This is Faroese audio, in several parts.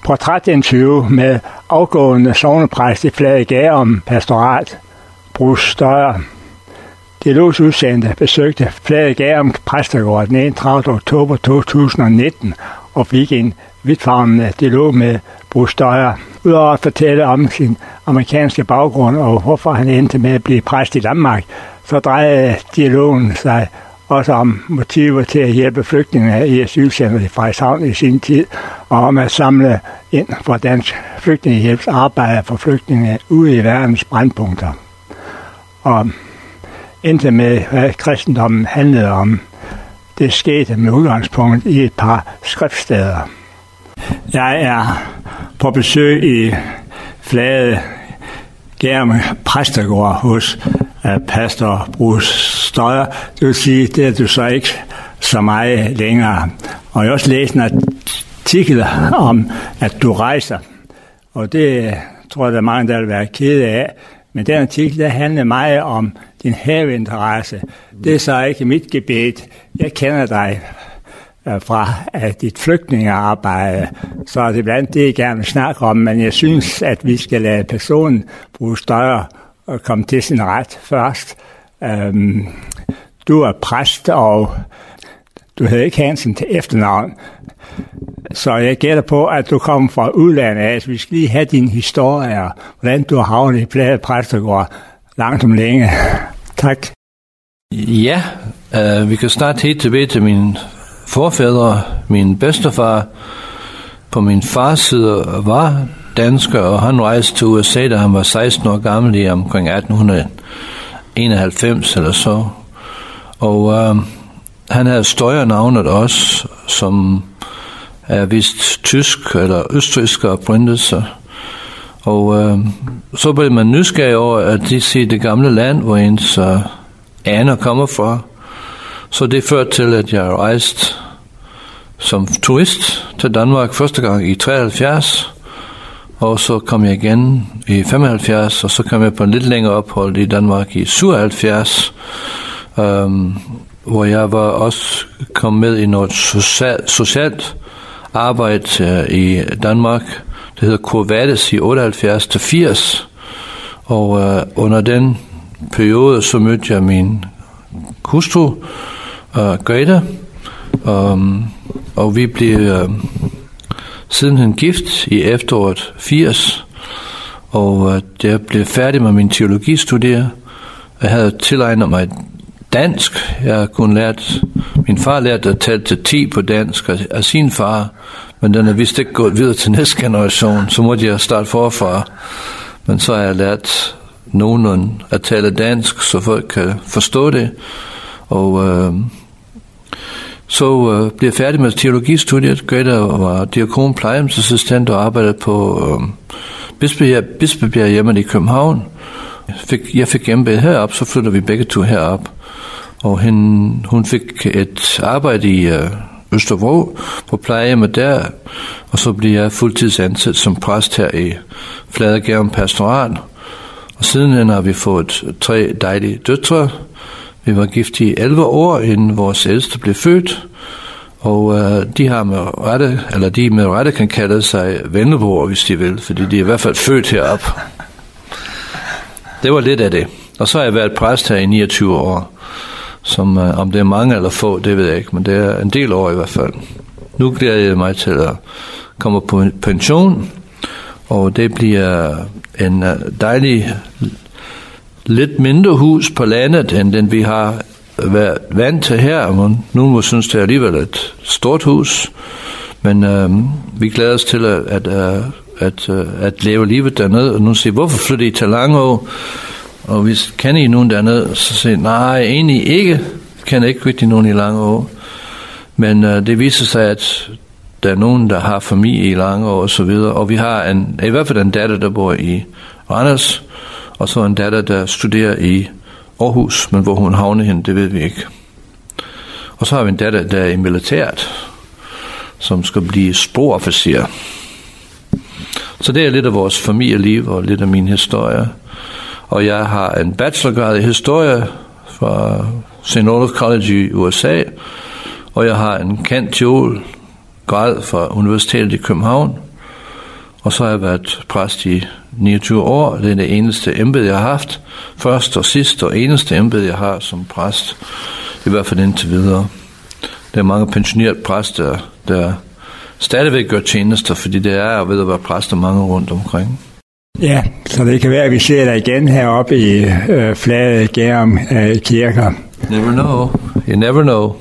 portrætinterview med afgående sognepræst i Fladegærum Pastorat, Bruce Støyer. Dialogs udsendte besøgte Fladegærum Præstegård den 31. oktober 2019 og fik en vidtfavnende dialog med Bruce Støyer. Udover at fortælle om sin amerikanske baggrund og hvorfor han endte med at blive præst i Danmark, så drejede dialogen sig også om motiver til at hjælpe flygtninge i asylcentret i Frederikshavn i sin tid, og om at samle ind for Dansk Flygtningehjælps arbejde for flygtninge ude i verdens brændpunkter. Og endte med, hvad kristendommen handlede om. Det skete med udgangspunkt i et par skriftsteder. Jeg er på besøg i Fladegærum Præstegård hos pastor Bruce Støyer. Det vil sige, det er du så ikke så meget længere. Og jeg har også læst en artikel om, at du rejser. Og det tror jeg, der er mange, der vil være kede af. Men den artikel, der handler meget om din haveinteresse. Det er så ikke mit gebet. Jeg kender dig fra dit flygtningearbejde, så er det blandt det, jeg gerne vil snakke om. Men jeg synes, at vi skal lade personen Bruce Støyer komme til sin ret først. Du er præst, og du hedder ikke Hansen til efternavn. Så jeg gætter på, at du kommer fra udlandet af. Så vi skal lige have din historie, og hvordan du har havnet i Flade Præstegård langt om længe. Tak. Ja, vi kan starte helt tilbage til mine forfædre. Min bedstefar på min fars side var dansker, og han rejste til USA, da han var 16 år gammel i omkring 1891 eller så. Og han havde Støyer-navnet også, som er vist tysk eller østrigsk oprindelse. Og så blev man nysgerrig over, at de siger det gamle land, hvor ens aner kommer fra. Så det førte til, at jeg rejste som turist til Danmark første gang i 73. Og så kom jeg igen i 75, og så kom jeg på en lidt længere ophold i Danmark i 77, hvor jeg var også kommet med i noget socialt arbejde i Danmark. Det hedder Kurvades i 78-80, og under den periode så mødte jeg min hustru, Greta, og vi blev sidenhen gift i efteråret 80, og jeg blev færdig med min teologistudier. Jeg havde tilegnet mig dansk. Jeg kunne lært, min far lærte at tælle til 10 på dansk af sin far, men den er vist ikke gået videre til næste generation, så måtte jeg starte forfra. Men så har jeg lært nogen at tale dansk, så folk kan forstå det, og så blev jeg færdig med teologistudiet. Greta var diakon, plejehjemsassistent og arbejdede på Bispebjerg hjemme i København. Jeg fik hjemme herop, så flyttede vi begge to herop. Og hun fik et arbejde i Østervrå på plejehjemmet der, og så blev jeg fuldtidsansat som præst her i Fladegærum Pastorat. Og sidenhen har vi fået 3 dejlige døtre. Vi var gift i 11 år, inden vores ældste blev født, og de med rette kan kalde sig vennebror, hvis de vil, fordi de er i hvert fald født heroppe. Det var lidt af det. Og så har jeg været præst her i 29 år, som om det er mange eller få, det ved jeg ikke, men det er en del år i hvert fald. Nu glæder jeg mig til at komme på pension, og det bliver en dejlig lidt mindre hus på landet, end den vi har været vant til her. Men nu synes det alligevel et stort hus, men vi glæder os til at leve livet dernede. Og nu siger hvorfor flytter I til Langå? Og hvis kender I nogen dernede, så siger nej, egentlig ikke. Jeg kender ikke rigtig nogen i Langå. Men det viser sig, at der er nogen, der har familie i Langå og så videre. Og vi har i hvert fald en datter, der bor i Randers, og så en datter, der studerer i Aarhus, men hvor hun havner hende, det ved vi ikke. Og så har vi en datter, der er i militæret, som skal blive sporofficer. Så det er lidt af vores familieliv og lidt af min historie. Og jeg har en bachelorgrad i historie fra St. Olaf College i USA, og jeg har en cand.theol.grad fra Universitetet i København. Og så har jeg været præst i 29 år. Det er det eneste embede, jeg har haft. Først og sidst og eneste embede, jeg har som præst. I hvert fald indtil videre. Der er mange pensionerede præster, der stadigvæk gør tjenester, fordi det er ved at være præster mange rundt omkring. Ja, så det kan være, at vi ser dig igen heroppe i flade Gærum kirker. Never know. You never know.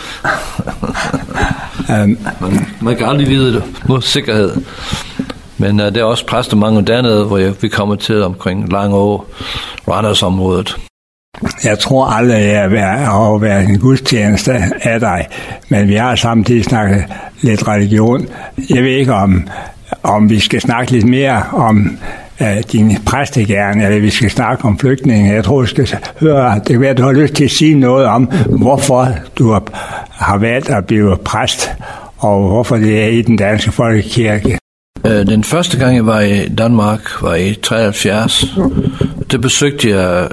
Man kan aldrig vide det mod sikkerhed. Men der er også præster mange dernede, hvor vi kommer til omkring Langå, Randersområdet. Jeg tror aldrig, at jeg har været en gudstjeneste af dig, men vi har samtidig snakket lidt religion. Jeg ved ikke, om vi skal snakke lidt mere om din præstegærning, eller vi skal snakke om flygtninge. Jeg tror, vi skal høre, det kan være, at du har lyst til at sige noget om, hvorfor du har valgt at blive præst, og hvorfor det er i den danske folkekirke. Den første gang, jeg var i Danmark, var i 73. Det besøgte jeg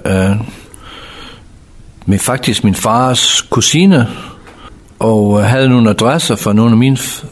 faktisk min fars kusine, og havde nogle adresser fra nogle af mine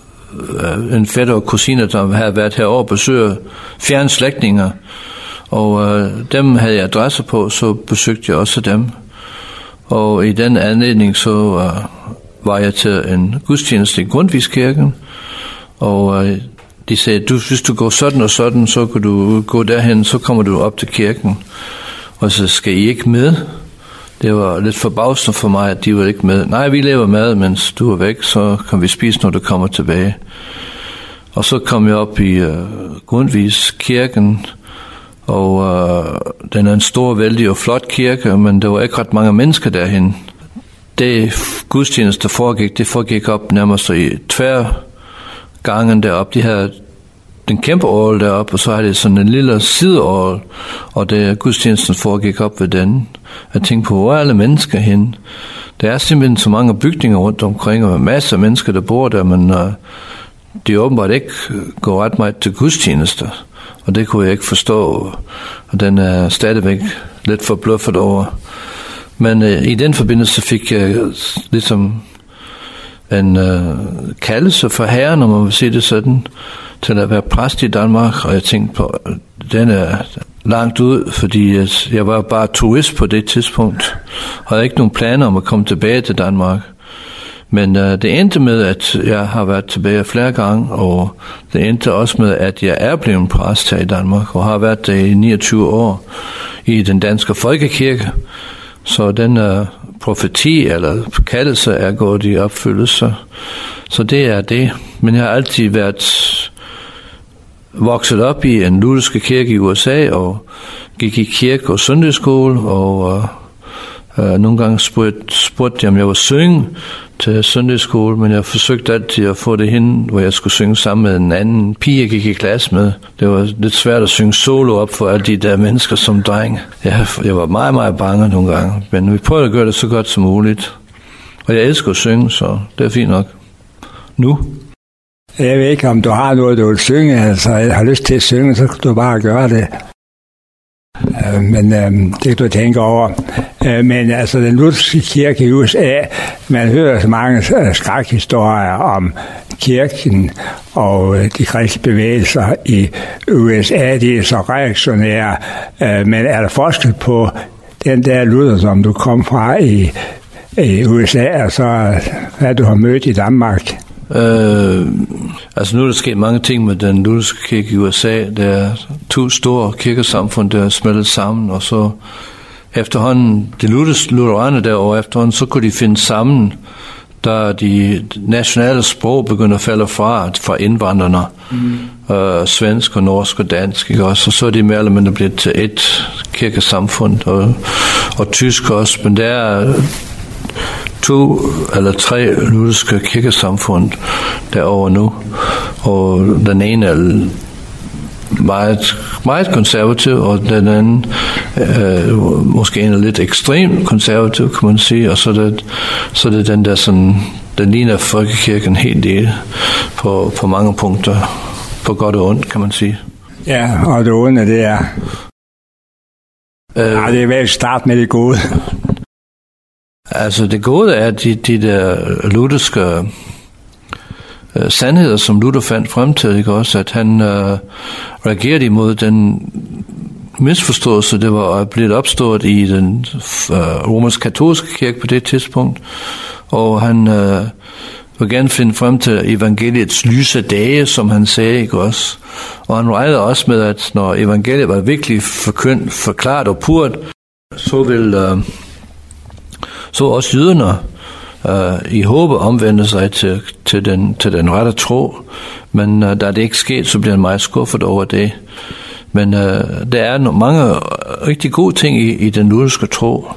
en fætter og kusiner, der havde været herovre og besøgt fjerne slægtninge, og dem havde jeg adresser på, så besøgte jeg også dem. Og i den anledning så var jeg til en gudstjeneste i Grundtvigskirken, og de sagde, hvis du går sådan og sådan, så kan du gå derhen, så kommer du op til kirken, og så skal I ikke med. Det var lidt forbavsende for mig, at de var ikke med. Nej, vi laver mad, mens du er væk, så kan vi spise, når du kommer tilbage. Og så kom jeg op i Grundtvigskirken, og den er en stor, vældig og flot kirke, men der var ikke ret mange mennesker derhen. Det gudstjeneste, der foregik, det foregik op nærmest i tværgangen deroppe. De havde den kæmpe orgel deroppe, og så havde det sådan en lille sideorgel, og det gudstjenesten foregik op ved den. Jeg tænkte på, hvor er alle mennesker hen? Der er simpelthen så mange bygninger rundt omkring, og masser af mennesker, der bor der, men de åbenbart ikke går ret meget til gudstjenester. Og det kunne jeg ikke forstå, og den er stadigvæk lidt forbluffet over. Men i den forbindelse fik jeg ligesom en kaldelse fra Herren, om man vil sige det sådan, til at være præst i Danmark, og jeg tænkte på, den er langt ud, fordi jeg var bare turist på det tidspunkt, og havde ikke nogen planer om at komme tilbage til Danmark. Men det endte med, at jeg har været tilbage flere gange, og det endte også med, at jeg er blevet præst her i Danmark, og har været det i 29 år i den danske folkekirke. Så den profeti eller kaldelse er gået i opfyldelse. Så det er det. Men jeg har altid været vokset op i en lutherske kirke i USA, og gik i kirke og søndagsskole, og nogle gange spurgte jeg, om jeg var synge til søndagsskole, men jeg forsøgte altid at få det hen, hvor jeg skulle synge sammen med en anden pige, jeg gik i klasse med. Det var lidt svært at synge solo op for alle de der mennesker som dreng. Jeg var meget, meget bange nogle gange, men vi prøvede at gøre det så godt som muligt. Og jeg elsker at synge, så det er fint nok. Nu. Jeg ved ikke, om du har noget, du vil synge, altså jeg har lyst til at synge, så kan du bare gøre det. Men det kan du tænke over. Men altså den lutherske kirke i USA, man hører så mange skrækhistorier om kirken og de kristne bevægelser i USA, de er så reaktionære. Men er der forskel på den der Luther, som du kom fra i USA, og så hvad du har mødt i Danmark? Altså nu er der sket mange ting med den lutherske kirke i USA. Der er 2 store kirkesamfund, der er smeltet sammen, og så efterhånden, de lutheraner derovre efterhånden, så kunne de finde sammen, da de nationale sprog begynder at falde fra indvandrerne, svensk og norsk og dansk, ikke også? Og så er de mere eller mindre blevet til et kirkesamfund, og tysk også, men der er 2 eller 3 lutherske kirkesamfund derovre nu, og den ene er meget, meget konservativ, og den anden måske en lidt ekstremt konservativ, kan man sige, og så er det den der sådan, den ligner folkekirken helt del på mange punkter, på godt og ondt, kan man sige. Ja, og det onde, det er det er vel start med det gode. Altså det gode er, de der lutherske sandheder, som Luther fandt frem til, ikke også, at han reagerede imod den misforståelse, det var blevet opstået i den romersk-katolske kirke på det tidspunkt, og han vil gerne finde frem til evangeliets lyse dage, som han sagde, ikke også, og han regnede også med, at når evangeliet var virkelig forklaret og purt, så vil så også jøderne i håbe omvende sig til den rette tro, men da det ikke skete, så bliver han meget skuffet over det. Men der er mange rigtig gode ting i den lutherske tro,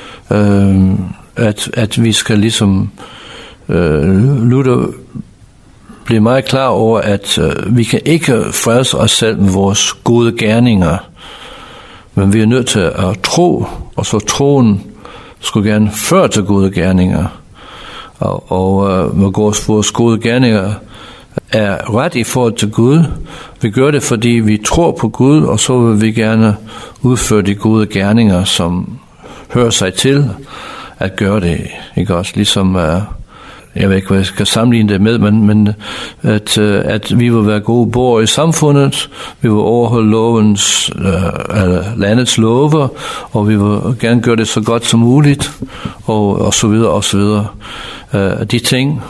at vi skal ligesom Luther blive meget klar over, at vi kan ikke frelse os selv med vores gode gerninger, men vi er nødt til at tro, og så troen skulle gerne føre til gode gerninger, og vores gode gerninger er ret i forhold til Gud. Vi gør det, fordi vi tror på Gud, og så vil vi gerne udføre de gode gerninger, som hører sig til at gøre det. Ikke også? Ligesom, jeg ved ikke, hvad jeg skal sammenligne det med, men at vi vil være gode borgere i samfundet, vi vil overholde landets love, og vi vil gerne gøre det så godt som muligt, og så videre, og så videre. De ting,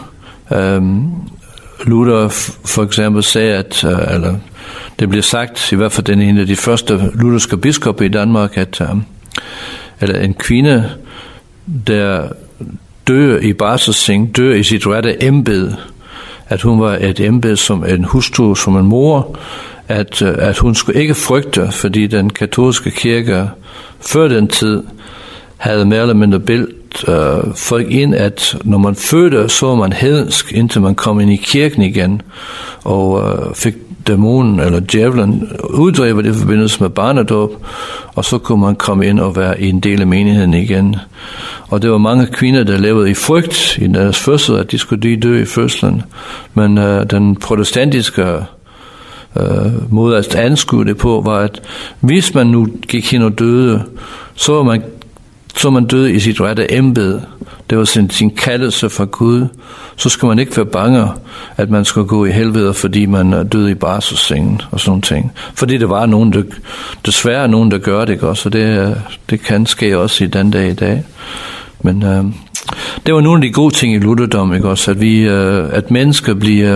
Luther for eksempel sagde, at, eller det bliver sagt, i hvert fald den en af de første lutherske biskopper i Danmark, at eller en kvinde, der dør i barselsseng, dør i sit rette embede, at hun var et embede som en hustru, som en mor, at hun skulle ikke frygte, fordi den katolske kirke før den tid havde mere eller mindre bildt folk ind, at når man fødte, så var man hedensk, indtil man kom ind i kirken igen, og fik dæmonen eller djævlen uddrevet i forbindelse med barnedåb, og så kunne man komme ind og være i en del af menigheden igen. Og det var mange kvinder, der levede i frygt i deres fødsel, at de skulle dø i fødslen. Men den protestantiske måde at anskue det på, var, at hvis man nu gik hen og døde, så var man døde i sit rette embede. Det var sin kaldelse fra Gud. Så skal man ikke være bange, at man skal gå i helvede, fordi man døde i barselssengen og sådan nogle ting. Fordi det var nogen, desværre nogen, der gør det, ikke også? Og det kan ske også i den dag i dag. Men det var nogle af de gode ting i lutherdom, ikke også? At mennesker bliver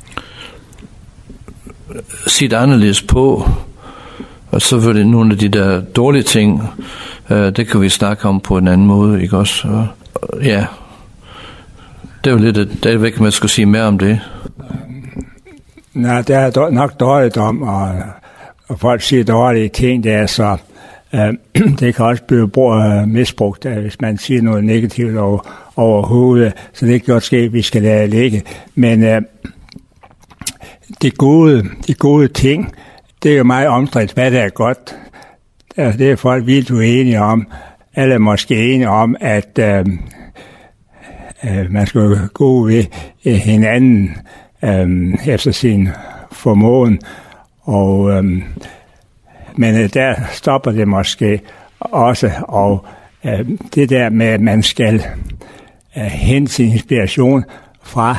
set anderledes på, og så var det nogle af de der dårlige ting, det kan vi snakke om på en anden måde, ikke også? Og, ja, det er jo lidt, det er ikke, man skal sige mere om det. Nej, der er nok dårligdom, og folk siger dårlige ting, der, så det kan også blive misbrugt, hvis man siger noget negativt overhovedet, så det kan godt ske, at vi skal lade ligge. Men de gode ting, det er jo meget omstridt, hvad der er godt. Det er folk vildt uenige om. Alle er måske enige om, at man skal gå ved hinanden efter sin formåen. Men der stopper det måske også. Og det der med, at man skal hente sin inspiration fra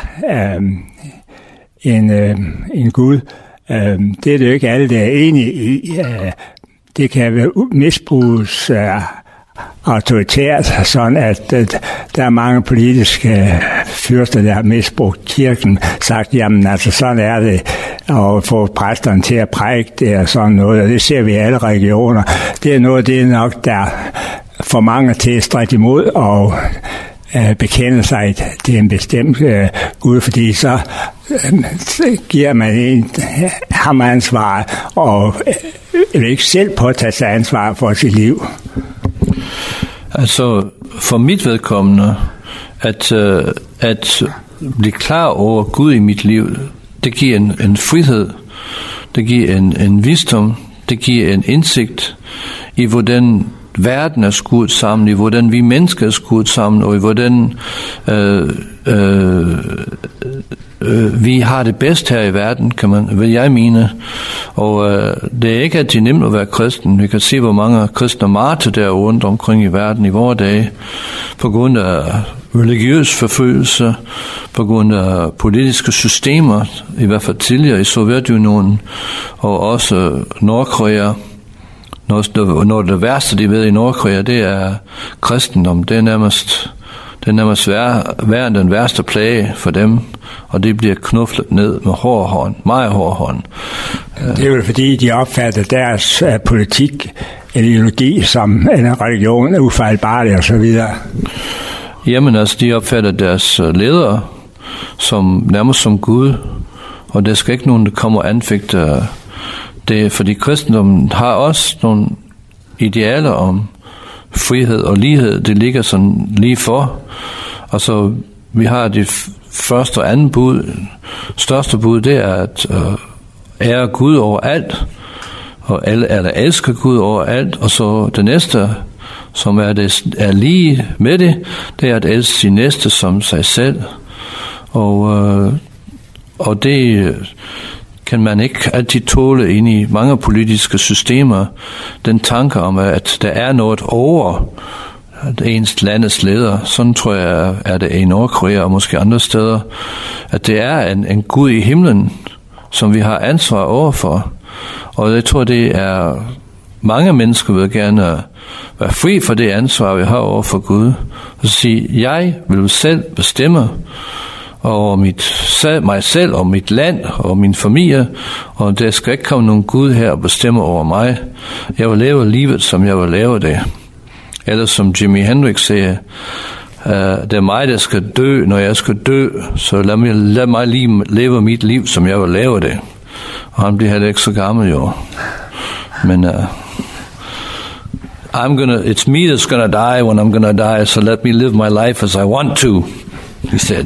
en Gud, det er det jo ikke alle, der er enige i. Det kan være misbruges autoritært, sådan at der er mange politiske fyrster, der har misbrugt kirken, sagt, jamen altså sådan er det, og få præsterne til at prædike det og sådan noget, og det ser vi i alle regioner. Det er noget, det er nok, der får mange til at strække imod og bekende sig til en bestemt Gud, fordi så giver man ham ansvar, og vil ikke selv påtage sig ansvar for sit liv. Altså, for mit vedkommende, at blive klar over Gud i mit liv, det giver en frihed, det giver en visdom, det giver en indsigt i, hvordan verden er skudt sammen, i hvordan vi mennesker er skudt sammen, og i hvordan vi har det bedst her i verden, vil jeg mene. Og det er ikke altid nemt at være kristen. Vi kan se, hvor mange kristne martyrer der rundt omkring i verden i vore dage, på grund af religiøs forfølgelse, på grund af politiske systemer, i hvert fald tidligere i Sovjetunionen, og også Nordkorea. Når det værste, de ved i Nordkorea, det er kristendom. Det er nærmest værre end den værste plage for dem, og det bliver knuflet ned med hård hånd, meget hård hånd. Det er jo fordi, de opfatter deres politik, ideologi som en religion, ufejlbarlig og så videre. Jamen altså, de opfatter deres ledere nærmest som Gud, og der skal ikke nogen, der kommer og anfægter det, fordi kristendommen har også nogle idealer om frihed og lighed. Det ligger sådan lige for. Altså, vi har det første og andet bud. Største bud, det er at ære Gud over alt, og elsker Gud over alt. Og så det næste, som er lige med det, det er at elske sin næste som sig selv. Og det kan man ikke altid tåle ind i mange politiske systemer, den tanke om, at der er noget over ens landets leder. Sådan tror jeg, er det i Nordkorea og måske andre steder, at det er en Gud i himlen, som vi har ansvar overfor. Og jeg tror, det er mange mennesker vil gerne være fri for det ansvar, vi har overfor Gud. Og sige, jeg vil selv bestemme over mig selv og mit land og min familie, og der skal ikke komme nogen Gud her og bestemme over mig. Jeg vil leve livet, som jeg vil leve det. Eller som Jimi Hendrix siger, det er mig, der skal dø, når jeg skal dø, så lad mig leve mit liv, som jeg vil leve det. Og han bliver heller ikke så gammel, jo. Men it's me that's gonna die when I'm gonna die, so let me live my life as I want to, he said.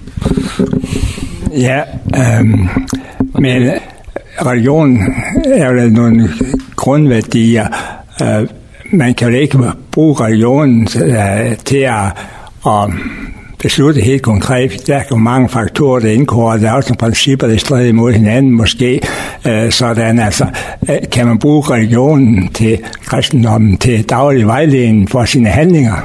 Ja, men religion er jo nogle grundværdier. Man kan jo ikke bruge religionen til at beslutte helt konkret. Der er jo mange faktorer, der indgår, og der er også nogle principper, der strider imod hinanden måske. Sådan altså, kan man bruge religionen til kristendommen, til daglig vejledning for sine handlinger?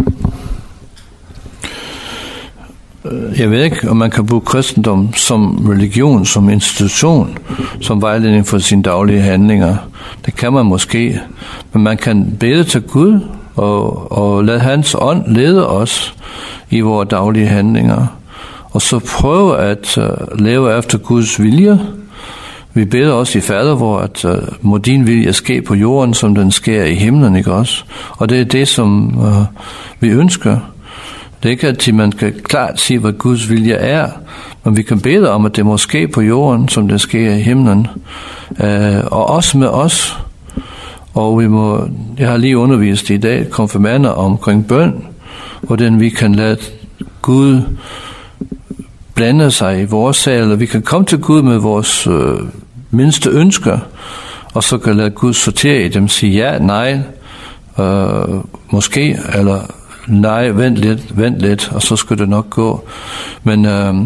Jeg ved ikke, om man kan bruge kristendom som religion, som institution, som vejledning for sine daglige handlinger. Det kan man måske, men man kan bede til Gud og lade hans ånd lede os i vores daglige handlinger. Og så prøve at leve efter Guds vilje. Vi beder også i fader, hvor at må din vilje ske på jorden, som den sker i himlen, ikke også? Og det er det, som vi ønsker. Det er ikke altid, man kan klart sige, hvad Guds vilje er, men vi kan bede om, at det må ske på jorden, som det sker i himlen. Og også med os. Og jeg har lige undervist i dag konfirmander omkring bøn, hvordan vi kan lade Gud blande sig i vores sag, eller vi kan komme til Gud med vores mindste ønsker, og så kan lade Gud sortere i dem, sige ja, nej, måske, eller nej, vent lidt, og så skal det nok gå. Men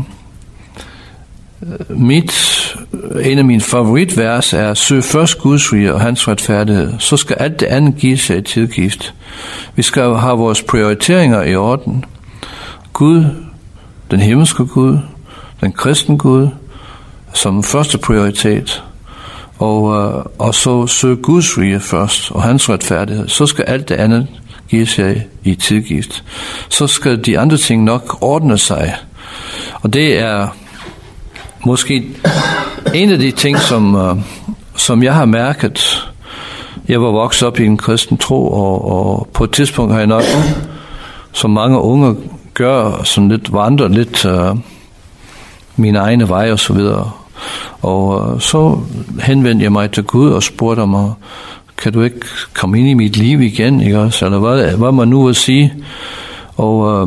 en af mine favoritvers er, søg først Guds rige og hans retfærdighed, så skal alt det andet give sig i tilgift. Vi skal jo have vores prioriteringer i orden. Gud, den himmelske Gud, den kristne Gud, som første prioritet, og så søg Guds rige først og hans retfærdighed, så skal alt det andet give sig i tilgift. Så skal de andre ting nok ordne sig. Og det er måske en af de ting, som jeg har mærket. Jeg var vokset op i en kristen tro, og på et tidspunkt har jeg nok, som mange unge gør, sådan lidt vandre lidt mine egne veje og så videre. Og så henvendte jeg mig til Gud og spurgte mig, kan du ikke komme ind i mit liv igen, ikke også? Eller hvad man nu vil sige? Og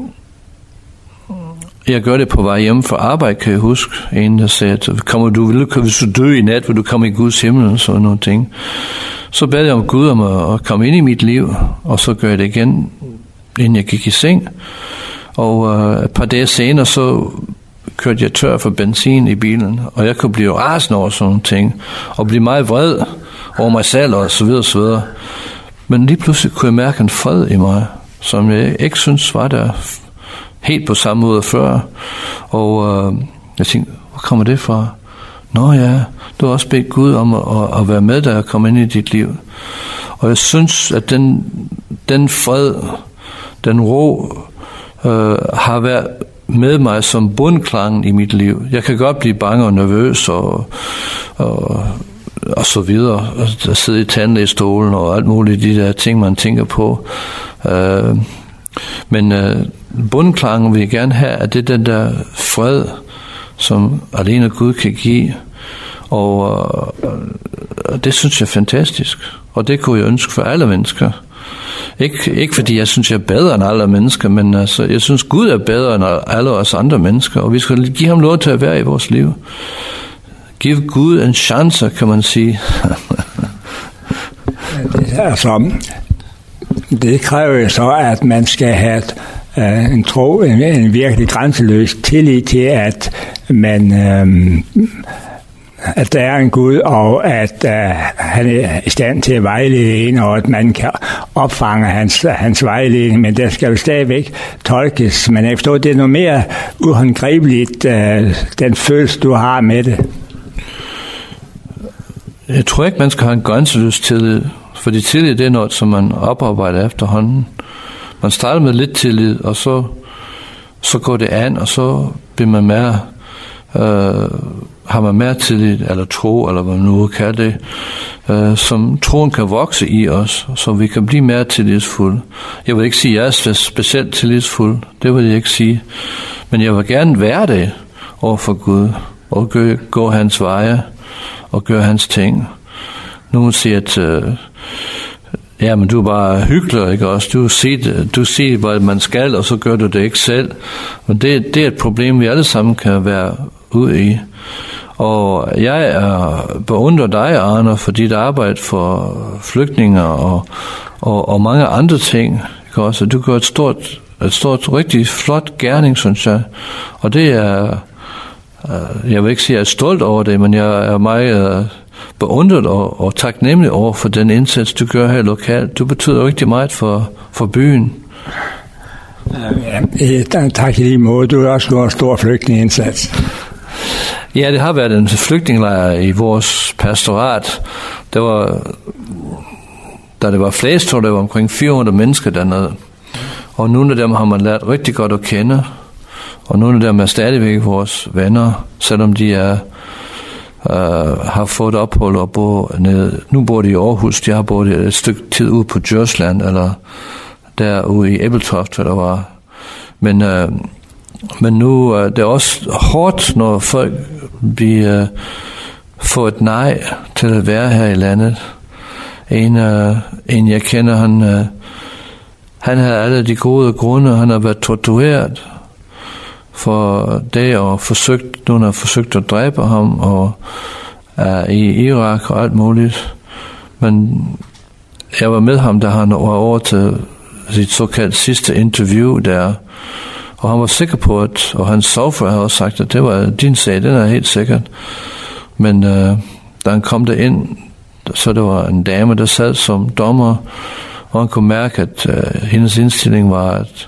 jeg gør det på vej hjem fra arbejde, kan jeg huske. En, der sagde, at hvis du dø i nat, vil du komme i Guds himmel, og sådan nogle ting. Så bad jeg om Gud om at komme ind i mit liv, og så gør jeg det igen, inden jeg gik i seng. Og et par dage senere, så kørte jeg tør for benzin i bilen, og jeg kunne blive rasende over sådan nogle ting, og blive meget vred over mig selv, og så videre, så videre. Men lige pludselig kunne jeg mærke en fred i mig, som jeg ikke synes var der helt på samme måde før. Og jeg tænkte, hvor kommer det fra? Nå ja, du har også bedt Gud om at være med, da jeg kom ind i dit liv. Og jeg synes, at den fred, den ro, har været med mig som bundklang i mit liv. Jeg kan godt blive bange og nervøs og så videre. Der sidder i tandlægestolen og alt muligt, de der ting, man tænker på. Men bundklangen vil jeg gerne have, at det er den der fred, som alene Gud kan give. Og det synes jeg er fantastisk. Og det kunne jeg ønske for alle mennesker. Ikke fordi jeg synes, jeg er bedre end alle mennesker, men altså, jeg synes, Gud er bedre end alle os andre mennesker, og vi skal give ham lov til at være i vores liv. Giv Gud en chance, kan man sige. Det kræver jo så, at man skal have en tro, en virkelig grænseløs tillid til, at man at der er en Gud, og at han er i stand til at vejlede en, og at man kan opfange hans vejledning, men der skal jo stadigvæk tolkes. Men jeg forstår, det er noget mere uhåndgribeligt, den følelse, du har med det. Jeg tror ikke, man skal have en grænseløs tillid, fordi tillid, det er noget, som man oparbejder efterhånden. Man starter med lidt tillid, og så går det an, og så bliver man mere, har man mere tillid, eller tro, eller hvad man nu kalder det, som troen kan vokse i os, så vi kan blive mere tillidsfulde. Jeg vil ikke sige, at jeg er specielt tillidsfuld, det vil jeg ikke sige, men jeg vil gerne være det overfor Gud, og gå hans veje, og gøre hans ting. Nogen siger, at ja, men du er bare hyggelig, ikke også? Du siger, hvad man skal, og så gør du det ikke selv. Men det er et problem, vi alle sammen kan være ude i. Og jeg beundrer dig, Arne, for dit arbejde for flygtninger og mange andre ting. Ikke også? Du gør et stort, rigtig flot gerning, synes jeg. Og det er, jeg vil ikke sige, at jeg er stolt over det, men jeg er meget beundret og taknemmelig over for den indsats, du gør her lokalt. Du betyder rigtig meget for byen. Ja, tak i lige måde. Du har også gjort en stor flygtningeindsats. Ja, det har været en flygtningelejr i vores pastorat. Da det var flest, tror jeg, der var omkring 400 mennesker dernede. Og nogle af dem har man lært rigtig godt at kende. Og nogle af dem er stadigvæk vores venner, selvom de har fået ophold og bor nede. Nu bor de i Aarhus, de har boet et stykke tid ude på Djursland, eller derude i Ebeltoft, hvad der var. Men nu det er også hårdt, når folk får et nej til at være her i landet. En jeg kender, han havde alle de gode grunde, han har været tortureret for det, og nogen har forsøgt at dræbe ham, og i Irak og alt muligt. Men jeg var med ham, da han var over til sit såkaldt sidste interview der, og han var sikker på, og hans sofa havde også sagt, at det var din sag, den er helt sikkert. Men da han kom derind, så der var en dame, der sad som dommer, og han kunne mærke, at hendes indstilling var, at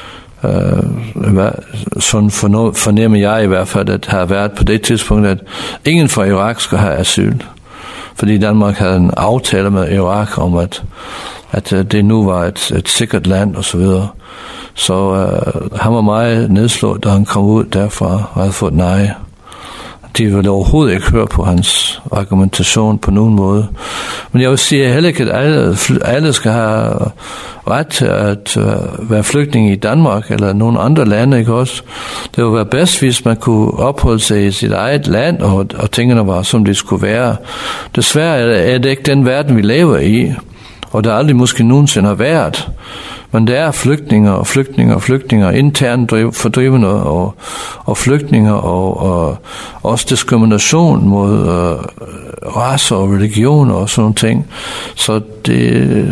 sådan fornemmer jeg i hvert fald, at har været på det tidspunkt, at ingen fra Irak skal have asyl. Fordi Danmark havde en aftale med Irak om, at det nu var et sikkert land og så videre. Så han var meget nedslået, da han kom ud derfra og havde fået nej. De ville overhovedet ikke høre på hans argumentation på nogen måde. Men jeg vil sige heller ikke, at alle skal have ret til at være flygtning i Danmark eller nogle andre lande, ikke også? Det ville være bedst, hvis man kunne opholde sig i sit eget land, og tingene var, som det skulle være. Desværre er det ikke den verden, vi lever i, og der aldrig måske nogensinde har været. Men der er flygtninger, internt fordrivende og flygtninger, og også diskrimination mod race og religion og sådan ting. Så det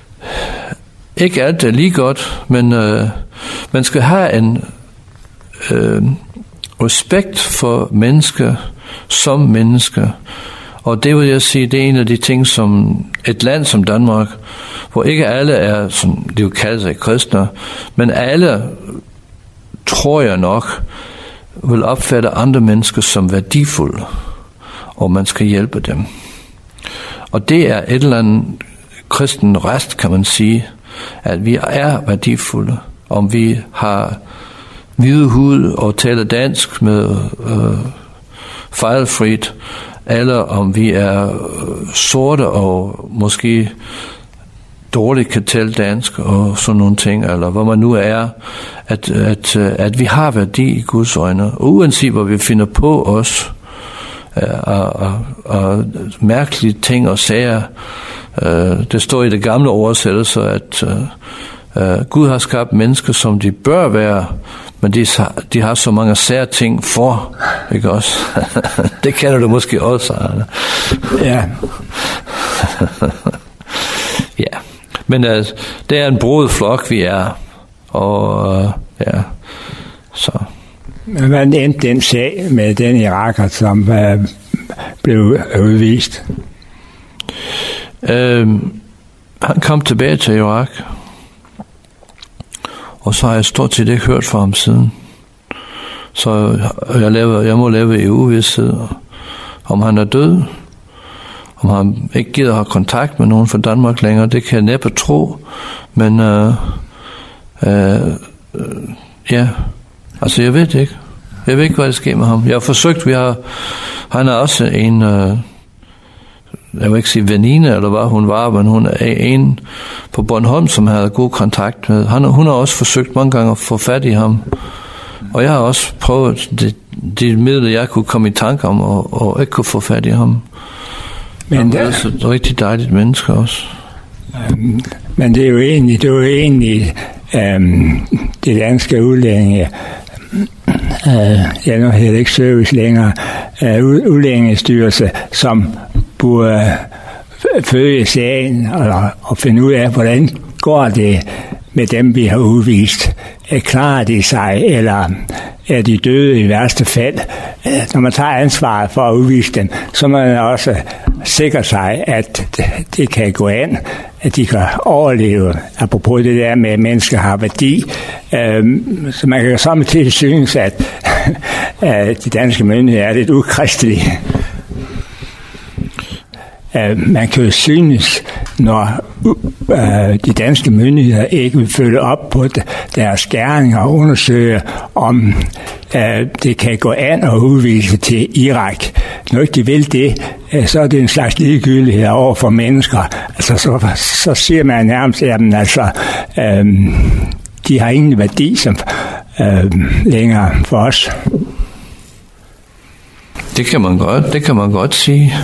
ikke alt er lige godt, men man skal have respekt for mennesker som mennesker. Og det vil jeg sige, det er en af de ting, som et land som Danmark, hvor ikke alle er, som de vil kalde sig, kristne, men alle, tror jeg nok, vil opfatte andre mennesker som værdifulde, og man skal hjælpe dem. Og det er et eller andet kristen rest, kan man sige, at vi er værdifulde, om vi har hvide hud og taler dansk med fejlfrit, eller om vi er sorte og måske dårligt kan tale dansk og sådan nogle ting, eller hvor man nu er, at vi har værdi i Guds øjne, uanset hvad vi finder på os, og mærkelige ting og sager. Det står i det gamle oversættelse, at Gud har skabt mennesker, som de bør være, men de har så mange sære ting for, ikke også? Det kender du måske også, Arne. Ja. Ja. Men det er en broget flok, vi er. Og ja, så. Hvad endte den sag med den iraker, som blev udvist? Han kom tilbage til Irak, og så har jeg stort set ikke hørt fra ham siden. Så jeg må leve i uvished, om han er død, om han ikke gider have kontakt med nogen fra Danmark længere. Det kan jeg næppe tro, men ja, altså jeg ved det ikke. Jeg ved ikke, hvad der sker med ham. Jeg har forsøgt, han er også en, jeg vil ikke sige veninde, eller hvad hun var, men hun er en på Bornholm, som havde god kontakt med. Hun har også forsøgt mange gange at få fat i ham. Og jeg har også prøvet de midler, jeg kunne komme i tanke om, og ikke kunne få fat i ham. Men det er altså et rigtig dejligt menneske også. Men det er jo egentlig det danske udlændinge, nu hedder det ikke service længere, udlændingestyrelse, som burde følge sagen og finde ud af, hvordan går det med dem, vi har udvist. Klarer de sig, eller er de døde i værste fald? Når man tager ansvaret for at udvise dem, så må man også sikre sig, at det kan gå an, at de kan overleve. Apropos det der med, at mennesker har værdi. Så man kan samtidig synes, at de danske myndigheder er lidt ukristelige. Man kan jo synes, når de danske myndigheder ikke vil følge op på deres gerninger og undersøge, om det kan gå an at udvise til Irak. Når ikke de vil det, så er det en slags ligegyldighed over for mennesker. Altså, så siger man nærmest, at de har ingen værdi som længere for os. Det kan man godt sige,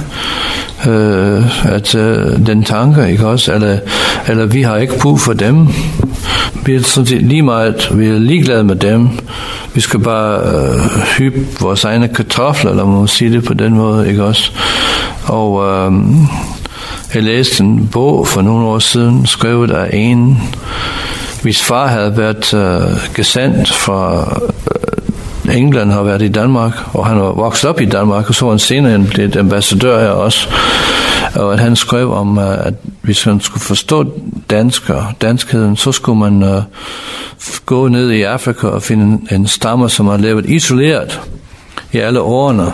at den tanke, ikke også, eller vi har ikke brug for dem. Vi er sådan set lige meget, vi er ligeglade med dem. Vi skal bare hyppe vores egne kartofler, eller man må sige det på den måde, ikke også. Og jeg læste en bog for nogle år siden, skrevet af en, hvis far havde været gesandt fra England, har været i Danmark, og han var vokset op i Danmark, og så var han senere blevet ambassadør her også. Og at han skrev om, at hvis man skulle forstå danskheden, så skulle man gå ned i Afrika og finde en stamme, som har levet isoleret i alle årene.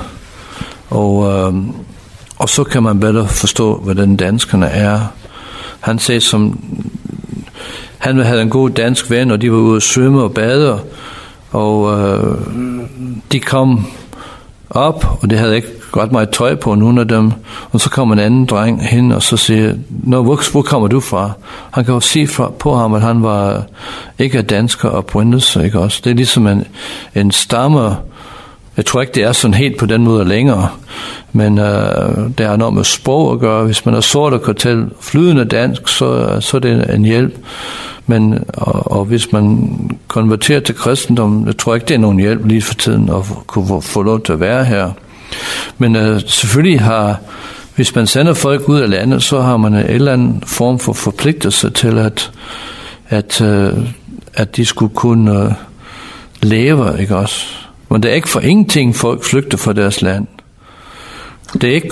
Og så kan man bedre forstå, hvordan danskerne er. Han sagde, han havde en god dansk ven, og de var ude at svømme og bade, og de kom op, og det havde ikke ret meget tøj på nogle af dem, og så kom en anden dreng hen, og så siger, hvor kommer du fra? Han kan jo sige på ham, at han var ikke dansker og oprindelse, ikke også? Det er ligesom en stamme. Jeg tror ikke, det er sådan helt på den måde længere, men det har noget med sprog at gøre. Hvis man er sort og kan tale flydende dansk, så er det en hjælp. Men og hvis man konverterer til kristendom, jeg tror ikke, det er nogen hjælp lige for tiden at kunne få lov til at være her. Men selvfølgelig hvis man sender folk ud af landet, så har man en eller anden form for forpligtelse til, at de skulle kunne lever, ikke også? Men det er ikke for ingenting, folk flygter fra deres land. Det er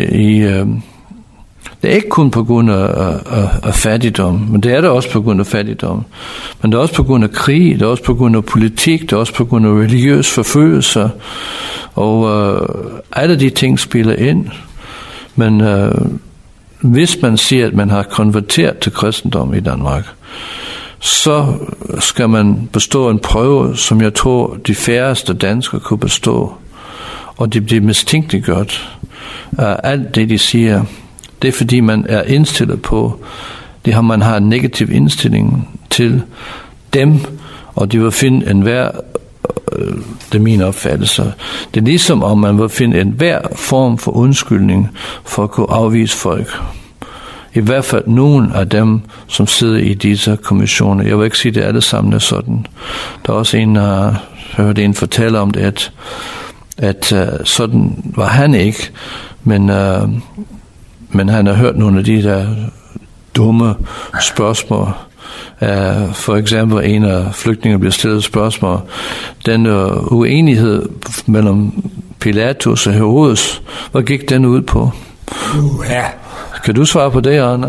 ikke kun på grund af fattigdom, men det er der også på grund af fattigdom. Men det er også på grund af krig, det er også på grund af politik, det er også på grund af religiøs forfølgelser. Og alle de ting spiller ind. Men hvis man siger, at man har konverteret til kristendom i Danmark, så skal man bestå en prøve, som jeg tror, de færreste danskere kunne bestå. Og det bliver mistænkeliggjort af alt det, de siger. Det er fordi, man er indstillet på, man har en negativ indstilling til dem, og de vil finde enhver, det er min opfattelse, det er ligesom om man vil finde enhver form for undskyldning for at kunne afvise folk. I hvert fald nogen af dem, som sidder i disse kommissioner. Jeg vil ikke sige, at det alle sammen er sådan. Der er også en, jeg hørte en fortælle om det, at sådan var han ikke, men han har hørt nogle af de der dumme spørgsmål. For eksempel en af flygtningerne bliver stillet spørgsmål. Den uenighed mellem Pilatus og Herodes, hvad gik den ud på? Ja. Kan du svare på det, Arne?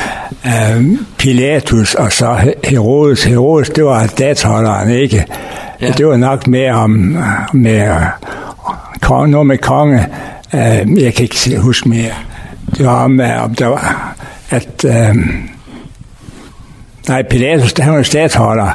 Pilatus og så Herodes. Herodes, det var statsholderen, ikke? Ja. Det var nok mere noget med konge. Jeg kan ikke huske mere. Det var om der var, at Pilatus, han var statsholder.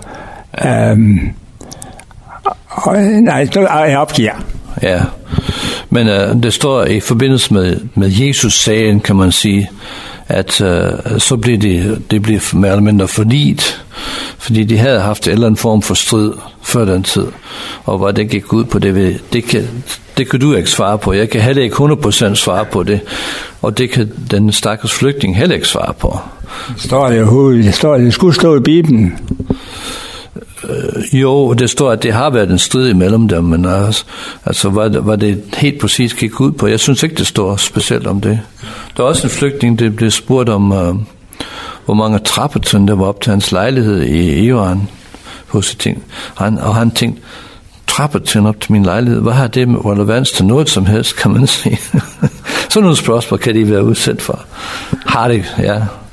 Jeg opgiver. Ja, men det står i forbindelse med Jesus-sagen, kan man sige, at så blev det blev mere eller mindre forlidt, fordi de havde haft en eller anden form for strid før den tid, og hvad det gik ud på, det kan du ikke svare på. Jeg kan heller ikke 100% svare på det, og det kan den stakkels flygtning heller ikke svare på. Det skulle stå i Bibelen. Jo, det står, at det har været en strid imellem dem, men altså hvad det helt præcis gik ud på. Jeg synes ikke, det står specielt om det. Der er også en flygtning, det blev spurgt om, hvor mange trappetrin der var op til hans lejlighed i Iran. Han tænkte, trappetrin op til min lejlighed, hvad har det med relevans til noget som helst, kan man sige. Sådan nogle spørgsmål kan de være udsat for. Har det, ja.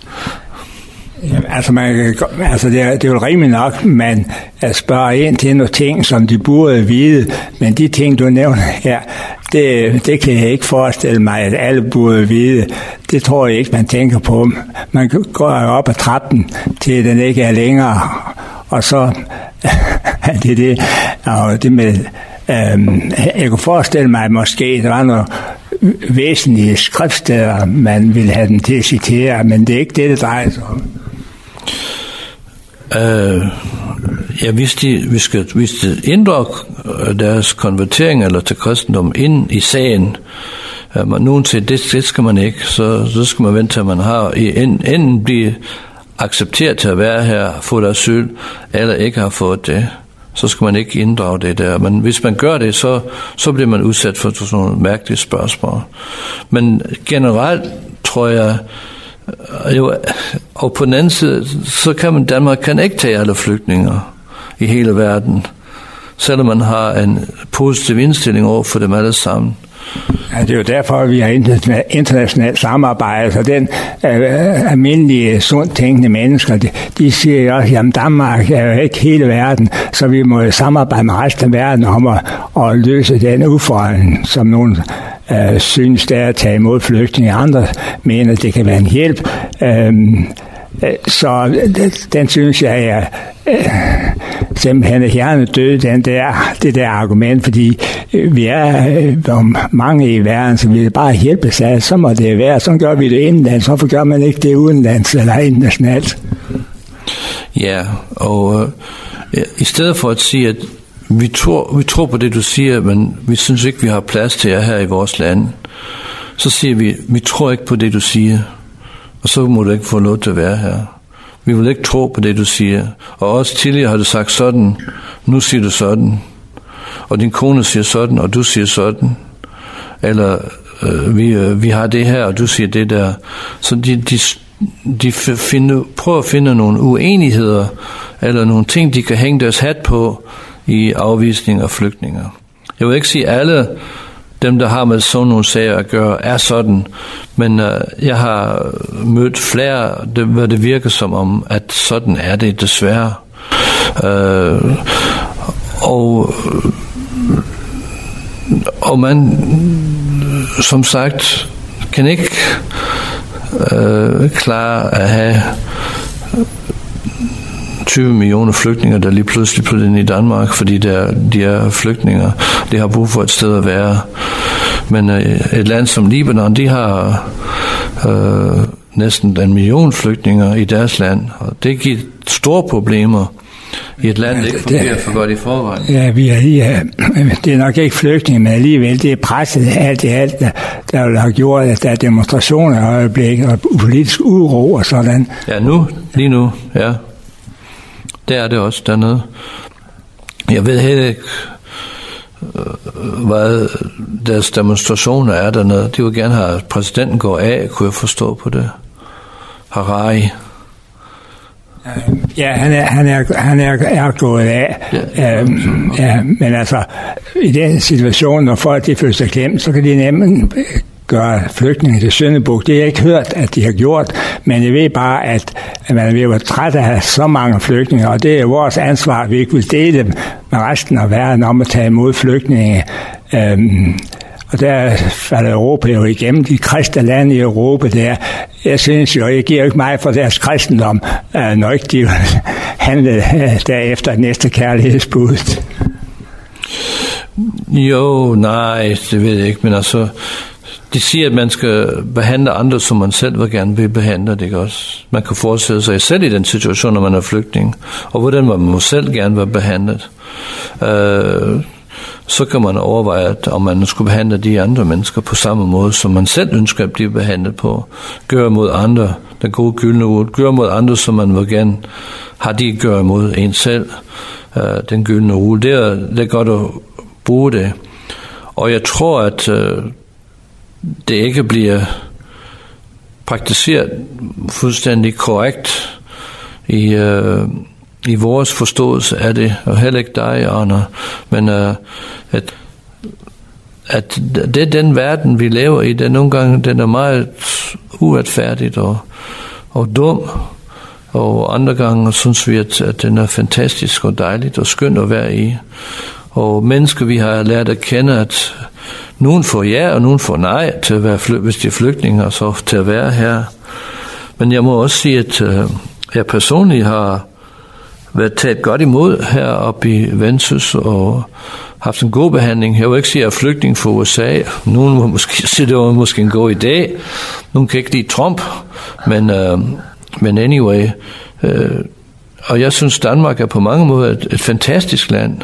Det er jo rimeligt nok, man spørger ind til nogle ting, som de burde vide, men de ting, du nævner her, det kan jeg ikke forestille mig, at alle burde vide. Det tror jeg ikke, man tænker på. Man går op ad trappen, til den ikke er længere, og så er det. Og det med, jeg kunne forestille mig, at måske der var noget væsentlige skriftsteder, man ville have dem til at citere, men det er ikke det drejer sig om. Hvis de inddrager deres konvertering eller til kristendom ind i sagen, nogen siger, det skal man ikke, så skal man vente til, at man har enten blive accepteret til at være her, få et asyl, eller ikke har fået det. Så skal man ikke inddrage det der. Men hvis man gør det, så bliver man udsat for sådan nogle mærkelige spørgsmål. Men generelt tror jeg, og på den anden side, så Danmark kan ikke tage alle flygtninger i hele verden, selvom man har en positiv indstilling over for dem alle sammen. Ja, det er jo derfor, vi har internationalt samarbejde, så den almindelige, sundt tænkende mennesker, de siger jo også, at Danmark er jo ikke hele verden, så vi må samarbejde med resten af verden om at løse den udfordring, som nogen synes, det er at tage imod flygtninge. Andre mener, at det kan være en hjælp. Så den synes jeg er simpelthen er hjernedød, det der argument, fordi vi er mange i verden, så vi vil bare hjælpe sig, så må det være, så gør vi det indenlands, hvorfor gør man ikke det udenlands eller internationalt? Ja, og i stedet for at sige, at vi tror på det, du siger, men vi synes ikke, vi har plads til jer her i vores land, så siger vi tror ikke på det, du siger, og så må du ikke få lov til at være her. Vi vil ikke tro på det, du siger. Og også tidligere har du sagt sådan, nu siger du sådan. Og din kone siger sådan, og du siger sådan. Eller vi har det her, og du siger det der. Så de prøver at finde nogle uenigheder, eller nogle ting, de kan hænge deres hat på, i afvisning af flygtninger. Jeg vil ikke sige, at alle dem, der har med sådan nogle sager at gøre, er sådan, men jeg har mødt flere, hvor det virker som om, at sådan er det desværre. Og man, som sagt, kan ikke klare at have 20 millioner flygtninge, der lige pludselig flytter ind i Danmark, fordi de er flygtninger. De har brug for et sted at være. Men et land som Libanon, de har næsten 1 million flygtninger i deres land, og det giver store problemer i et land, der ikke fungerer for godt i forvejen. Ja, det er nok ikke flygtninge, men alligevel det er presset alt, der har gjort, at der er demonstrationer og øjeblik, og politisk uro og sådan. Ja, lige nu, ja. Der er det også dernede. Jeg ved heller ikke, hvad deres demonstrationer er dernede. De vil gerne have, at præsidenten går af, kunne jeg forstå på det. Harari. Ja, han er gået af. Ja, men altså, i den situation, når folk de føler sig klemt, så kan de nemt gøre flygtninge til syndebuk. Det har jeg ikke hørt, at de har gjort, men jeg ved bare, at man er ved at være træt af at have så mange flygtninge, og det er vores ansvar, at vi ikke vil dele dem med resten af verden om at tage imod flygtninge. Og der falder Europa jo igennem, de kristne lande i Europa der. Jeg synes jo, jeg giver ikke meget for deres kristendom, når ikke de handler derefter næste kærlighedsbud. Jo, nej, det ved jeg ikke, men altså, de siger, at man skal behandle andre, som man selv vil gerne vil behandle, det ikke også? Man kan forestille sig selv i den situation, når man er flygtning, og hvordan man må selv gerne være behandlet. Så kan man overveje, om man skulle behandle de andre mennesker på samme måde, som man selv ønsker at blive behandlet på. Gøre mod andre, den gode gyldne ord. Gøre mod andre, som man vil gerne have de gøre mod en selv. Den gyldne ord. Det er godt at bruge det. Og jeg tror, at det ikke bliver praktiseret fuldstændig korrekt i vores forståelse af det, og heller ikke dig, Arne, men at det er den verden, vi lever i, den nogle gange, den er meget uretfærdigt og dum, og andre gange synes vi, at den er fantastisk og dejligt og skønt at være i. Og mennesker, vi har lært at kende, at nogen får ja, og nogen får nej til at være, hvis de er flygtninge, og så til at være her. Men jeg må også sige, at jeg personligt har været taget godt imod heroppe i Vendsyssel og haft en god behandling. Jeg vil ikke sige, at jeg er flygtning fra USA. Nogen må måske sige, at det var måske en god idé. Nogen kan ikke lide Trump. Men anyway. Og jeg synes, Danmark er på mange måder et fantastisk land.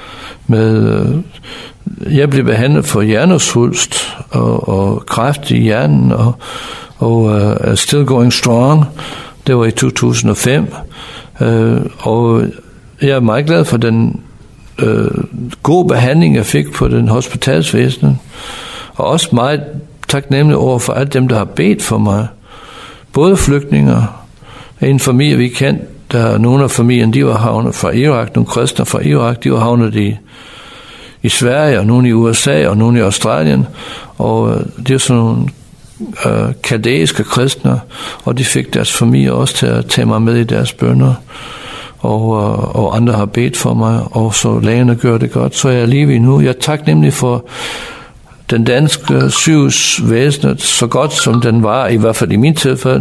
Jeg blev behandlet for hjernesvulst og kræft i hjernen og still going strong. Det var i 2005. Og jeg er meget glad for den gode behandling, jeg fik på den hospitalsvæsen, og også meget taknemmelig over for alle dem, der har bedt for mig. Både flygtninger, en familie, vi kendte, der nogle af familien, de var havnet fra Irak, nogle kristne fra Irak, de var havnet i Sverige, og nogle i USA, og nogle i Australien, og det er sådan nogle kaldæiske kristne, og de fik deres familie også til at tage mig med i deres bønner, og andre har bedt for mig, og så lægerne gør det godt, så er jeg lige nu. Jeg er taknemmelig for den danske sygehusvæsenet, så godt som den var, i hvert fald i min tilfælde,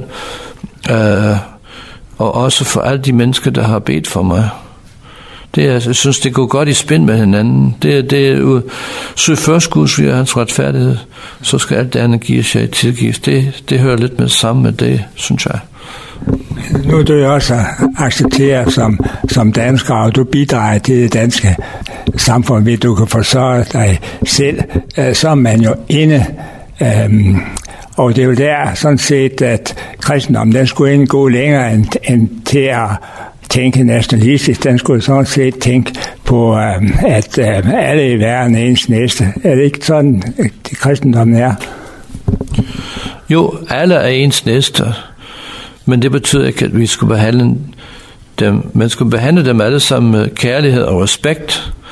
og også for alle de mennesker, der har bedt for mig. Jeg synes, det går godt i spænd med hinanden. Det er søg først Guds vilje og hans retfærdighed, så skal alt det andet gives jer tilgives. Det hører lidt med sammen med det, synes jeg. Nu er du jo også accepteret som dansker, og du bidrager til det danske samfund, ved du kan forsørge dig selv. Så er man jo inde, og det er jo der sådan set, at kristendommen, den skulle ikke gå længere end til at tænke nationalistisk. Den skulle sådan set tænke på, at alle i verden er ens næste. Er det ikke sådan, det kristendommen er? Jo, alle er ens næste. Men det betyder ikke, at vi skulle behandle dem. Man skulle behandle dem alle sammen med kærlighed og respekt.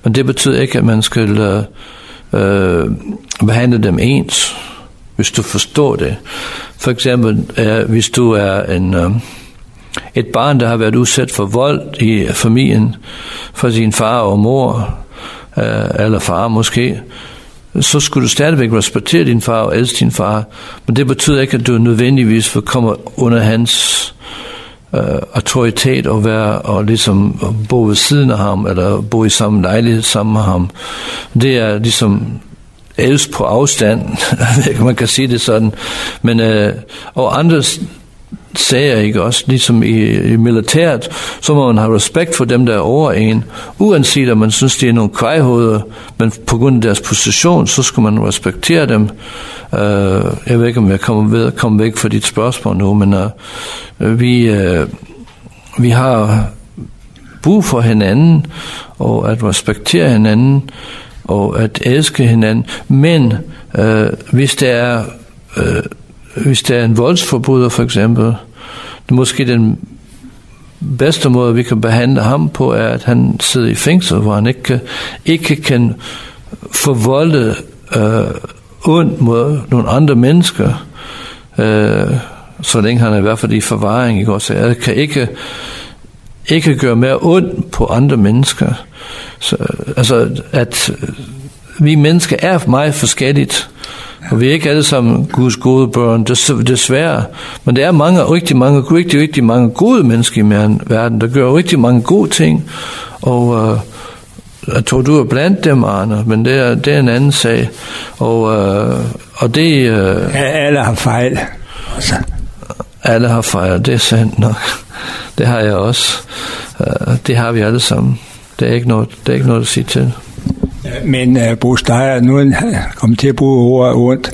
Men det betyder ikke, at man skal behandle dem ens, hvis du forstår det. For eksempel, hvis du er et barn, der har været udsat for vold i familien fra sin far og mor, eller far måske, så skulle du stadigvæk respektere din far og elske din far. Men det betyder ikke, at du nødvendigvis vil komme under hans autoritet og ligesom bo ved siden af ham, eller bo i samme lejlighed sammen med ham. Det er ligesom elsk på afstand, man kan sige det sådan. Men og andre sager, ikke også, ligesom i militæret, så må man have respekt for dem, der er over en, uanset om man synes, de er nogle kvejhoveder, men på grund af deres position, så skal man respektere dem. Jeg ved ikke, om jeg kommer væk fra dit spørgsmål nu, men vi har brug for hinanden, og at respektere hinanden, og at elske hinanden, men hvis der er en voldsforbryder for eksempel, det er måske den bedste måde, vi kan behandle ham på, er, at han sidder i fængsel, hvor han ikke kan forvolde ondt mod nogle andre mennesker, så længe han er i hvert fald i forvaring, ikke også? Jeg kan ikke gøre mere ondt på andre mennesker. Så, altså, at vi mennesker er meget forskelligt, og vi er ikke alle sammen Guds gode børn, desværre. Men der er rigtig mange gode mennesker i verden, der gør rigtig mange gode ting. Og jeg tror, du er blandt dem, Arne, men det er en anden sag. Og det... alle har fejl. Alle har fejl, det er sandt nok. Det har jeg også. Det har vi alle sammen. Det er ikke noget at sige til. Men Bo Steyer, nu kommer til at bruge ordet ondt.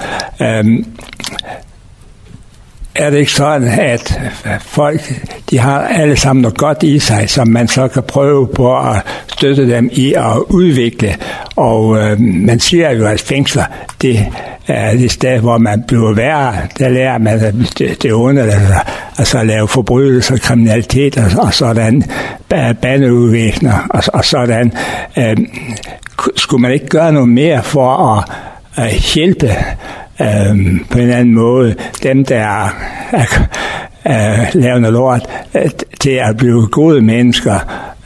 Er det ikke sådan, at folk, de har alle sammen noget godt i sig, som man så kan prøve på at støtte dem i at udvikle? Og man siger jo, at fængsler, det er det sted, hvor man bliver værre. Der lærer man det onde, altså at lave forbrydelser, kriminalitet og sådan, baneudvikler og sådan. Skulle man ikke gøre noget mere for at hjælpe på en anden måde dem, der laver noget lort, til at blive gode mennesker?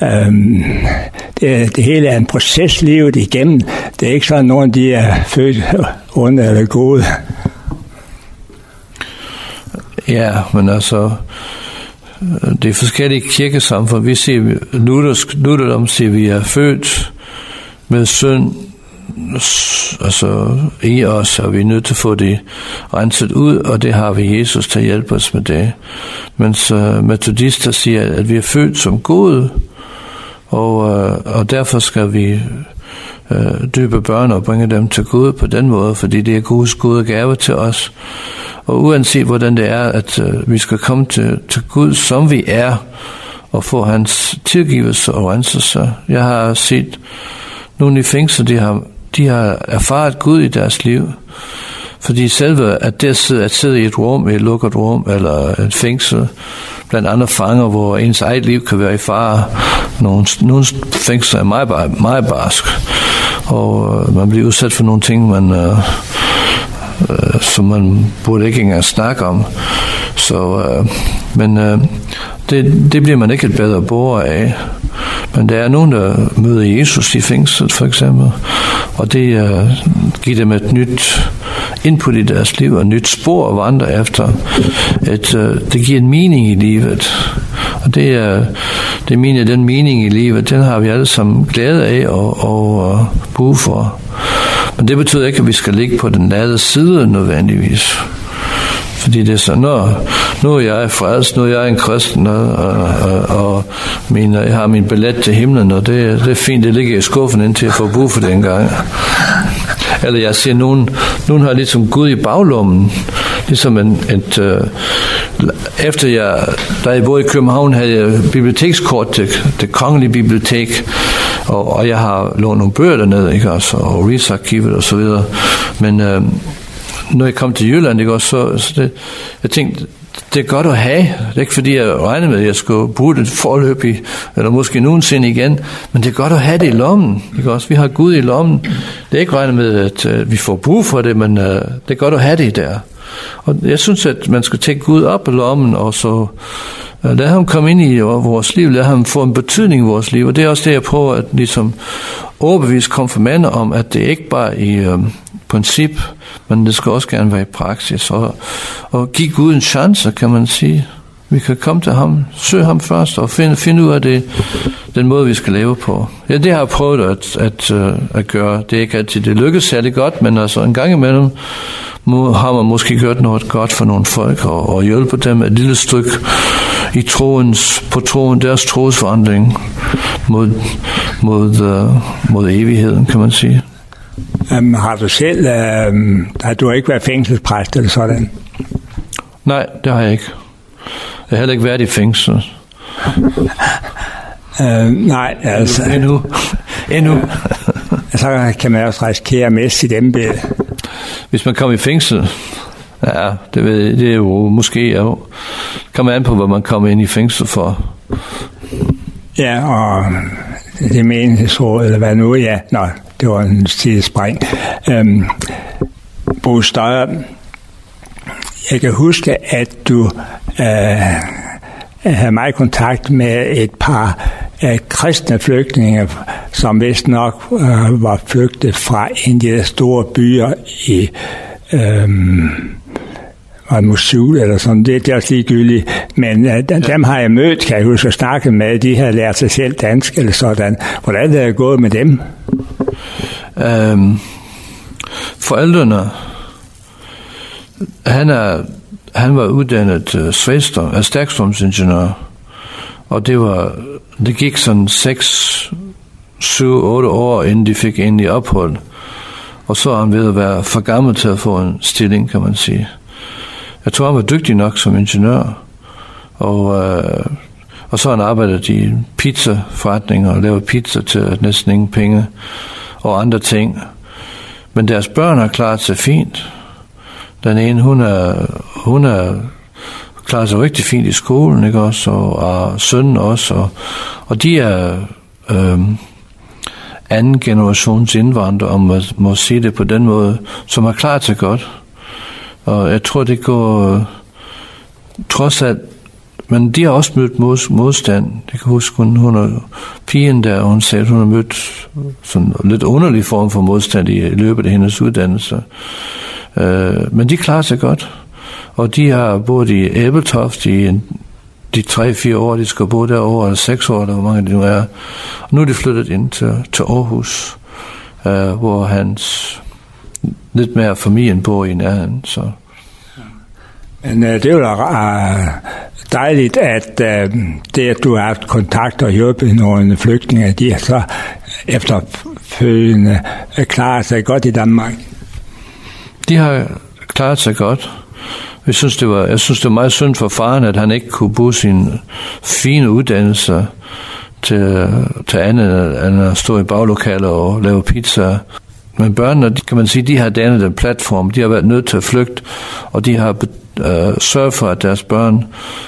Det hele er en proces, livet igennem. Det er ikke sådan, nogen de er født onde eller gode. Ja, men altså, det er forskellige kirkesamfund. Vi siger, lutherdom siger, vi er født med synd, altså i os, og vi er nødt til at få det renset ud, og det har vi Jesus til at hjælpe os med det. Mens metodister siger, at vi er født som gode, og derfor skal vi døbe børn og bringe dem til Gud på den måde, fordi det er Guds gode gave til os. Og uanset hvordan det er, at vi skal komme til Gud, som vi er, og få hans tilgivelse og renselse. Jeg har set nogle i fængsel, de har erfaret Gud i deres liv, fordi selve at sidde i et rum, i et lukket rum, eller et fængsel, blandt andre fanger, hvor ens eget liv kan være i fare. Nogle fængsler er meget barsk, og man bliver udsat for nogle ting, som man burde ikke engang snakke om. Men det bliver man ikke et bedre borger af. Men der er nogen, der møder Jesus i fængslet, for eksempel, og det giver dem et nyt input i deres liv, og et nyt spor at vandre efter. Det giver en mening i livet, og det mener, den mening i livet, den har vi alle sammen glæde af og brug for. Men det betyder ikke, at vi skal ligge på den lade side nødvendigvis. Fordi det er så, nu er jeg frelst, nu er jeg en kristen, og jeg har min billet til himlen, og det er fint, det ligger i skuffen, indtil jeg får brug for det engang. Eller jeg siger, nogen har ligesom Gud i baglommen, ligesom da jeg boede i København, havde jeg bibliotekskort til det kongelige bibliotek, og jeg har lånt nogle bøger dernede, ikke, altså, og Rigsarkivet og så videre. Men når jeg kom til Jylland, ikke, også, så jeg tænkte, det er godt at have. Det er ikke fordi, jeg regner med, at jeg skulle bruge det forløbig, eller måske nogensinde igen, men det er godt at have det i lommen. Ikke også? Vi har Gud i lommen. Det er ikke regnet med, at vi får brug for det, men det er godt at have det der. Og jeg synes, at man skal tage Gud op i lommen, og så lad ham komme ind i vores liv, lad ham få en betydning i vores liv. Og det er også det, jeg prøver at ligesom overbevise konfirmander om, at det ikke bare i princip, men det skal også gerne være i praksis. Og give Gud en chance, kan man sige. Vi kan komme til ham, søge ham først, og finde ud af det, den måde, vi skal leve på. Ja, det har jeg prøvet at gøre. Det er ikke altid, det lykkes særlig godt, men altså en gang imellem har man måske gjort noget godt for nogle folk, og hjælpe dem et lille stykke i deres trosforandring mod evigheden, kan man sige. Har du selv, har du ikke været fængselspræst eller sådan? Nej, det har jeg ikke. Jeg har heller ikke været i fængsel. Nej, altså. Endnu. Så kan man også risikere at miste sit embede. Hvis man kommer i fængsel, ja, det er jo måske, kommer an på, hvad man kommer ind i fængsel for. Ja, og det menighedsråd, eller hvad nu, ja, det var en sidespring. Bo Støjer, jeg kan huske, at du havde meget kontakt med et par kristne flygtninge, som vist nok var flygtet fra en af de store byer i Mosul eller sådan. Det er også ligegyldigt. Men dem har jeg mødt, kan jeg huske, og snakket med. De har lært sig selv dansk eller sådan. Hvordan er det gået med dem? Forældrene, han var uddannet stærkstrømsingeniør, og det gik sådan 6, 7, 8 år, inden de fik endelig ophold. Og så er han ved at være for gammel til at få en stilling, kan man sige. Jeg tror, han var dygtig nok som ingeniør, og så har han arbejdet i pizzaforretninger og lavet pizza til næsten ingen penge og andre ting. Men deres børn har klaret sig fint. Den ene, hun er klaret sig rigtig fint i skolen, ikke også, og sønnen også, og de er anden generations indvandrere, om man må sige det på den måde, som har klaret sig godt. Og jeg tror, det går trods alt, men de har også mødt modstand. Jeg kan huske, hun er pigen der, og hun sagde, at hun har mødt sådan en lidt underlig form for modstand i løbet af hendes uddannelse. Men de klarer sig godt, og de har boet i Æbeltoft i de 3-4 år, de skal bo derovre, eller 6 år, eller hvor mange de nu er. Og nu er de flyttet ind til Aarhus, hvor hans lidt mere familien bor i nærheden. Så. Men det er jo dejligt, at det, at du har haft kontakt og hjulpet nogle flygtninge, de har så efterfølgende klaret sig godt i Danmark. De har klaret sig godt. Jeg synes, det var meget synd for faren, at han ikke kunne bruge sin fine uddannelse til andet end at stå i baglokaler og lave pizza. Men børnene, kan man sige, de har dannet en platform. De har været nødt til at flygte, og de har sørget for, at deres børn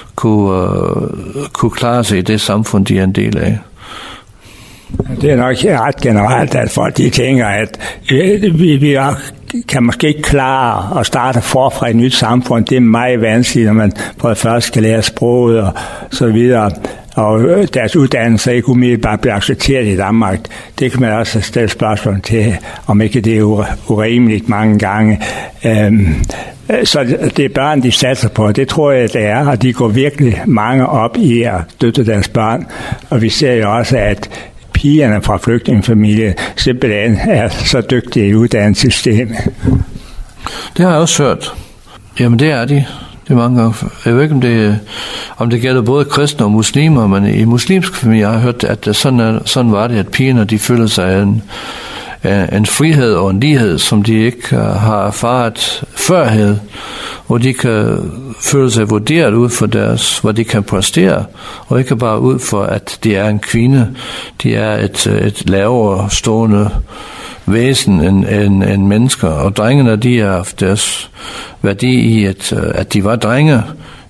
kunne klare sig i det samfund, de er en del af. Det er nok ret generelt, at folk de tænker, at vi kan måske ikke klare at starte forfra et nyt samfund. Det er meget vanskeligt, når man for først skal lære sproget og så videre. Og deres uddannelse ikke umiddelbart bliver accepteret i Danmark. Det kan man også stille spørgsmål til, om ikke det er urimeligt mange gange. Så det er børn, de satser på. Det tror jeg, det er, og de går virkelig mange op i at støtte deres børn. Og vi ser jo også, at pigerne fra flygtningefamilier simpelthen er så dygtige i uddannelsessystemet. Det har jeg også hørt. Jamen det er de. Det er mange gange. Jeg ved ikke, om det gælder både kristne og muslimer, men i muslimske familier har jeg hørt, at sådan var det, at pigerne de føler sig en frihed og en lighed, som de ikke har erfaret førhed, hvor de kan føle sig vurderet ud for hvor de kan præstere, og ikke bare ud for, at de er en kvinde, de er et lavere stående væsen end mennesker, og drengene, de har haft deres værdi i, at de var drenge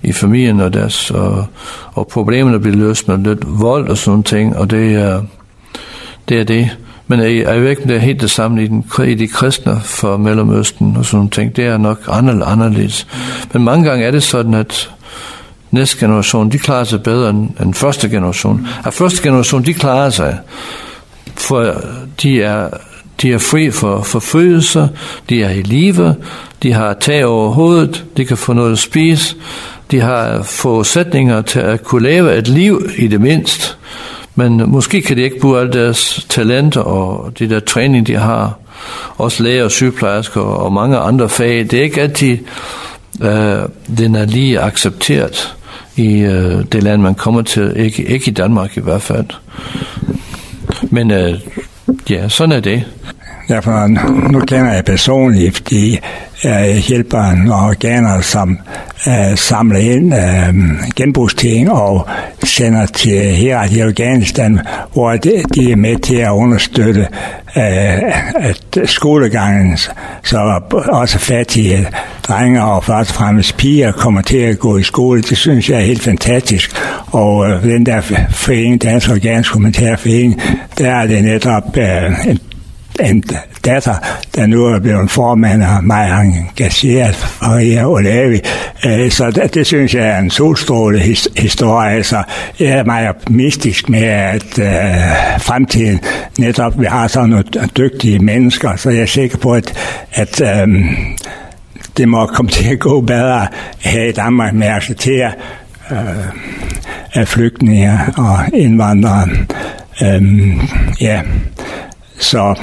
i familien, og problemerne bliver løst med lidt vold og sådan ting, og det er det. Men jeg ved ikke, om det er helt det samme i de kristne for Mellemøsten og sådan ting. Det er nok anderledes. Men mange gange er det sådan, at næste generation, de klarer sig bedre end første generation. At første generation, de klarer sig, for de er fri for forfølgelser, de er i live, de har tag over hovedet, de kan få noget at spise, de har forudsætninger til at kunne leve et liv i det mindste. Men måske kan de ikke bruge alle deres talenter og de der træning, de har. Også læger og sygeplejersker og mange andre fag. Det er ikke altid, den er lige accepteret i det land, man kommer til. Ikke i Danmark i hvert fald. Men ja, sådan er det. Derfor nu kender jeg personligt, fordi jeg hjælper nogle organer, som samler ind genbrugsting og sender til her i Afghanistan, hvor de er med til at understøtte at skolegangen, så også fattige drenge og først og fremmest piger kommer til at gå i skole. Det synes jeg er helt fantastisk. Og den der forening, Dansk Afghansk Humanitær Forening, der er det netop en datter, der nu er blevet formand og meget engageret Maria Olavi. Så det synes jeg er en solstråle historie. Altså, jeg er meget optimistisk med, at fremtiden netop, vi har sådan nogle dygtige mennesker, så jeg er sikker på, at det må komme til at gå bedre her i Danmark med at acceptere af flygtninge og indvandrere. Ja. Så,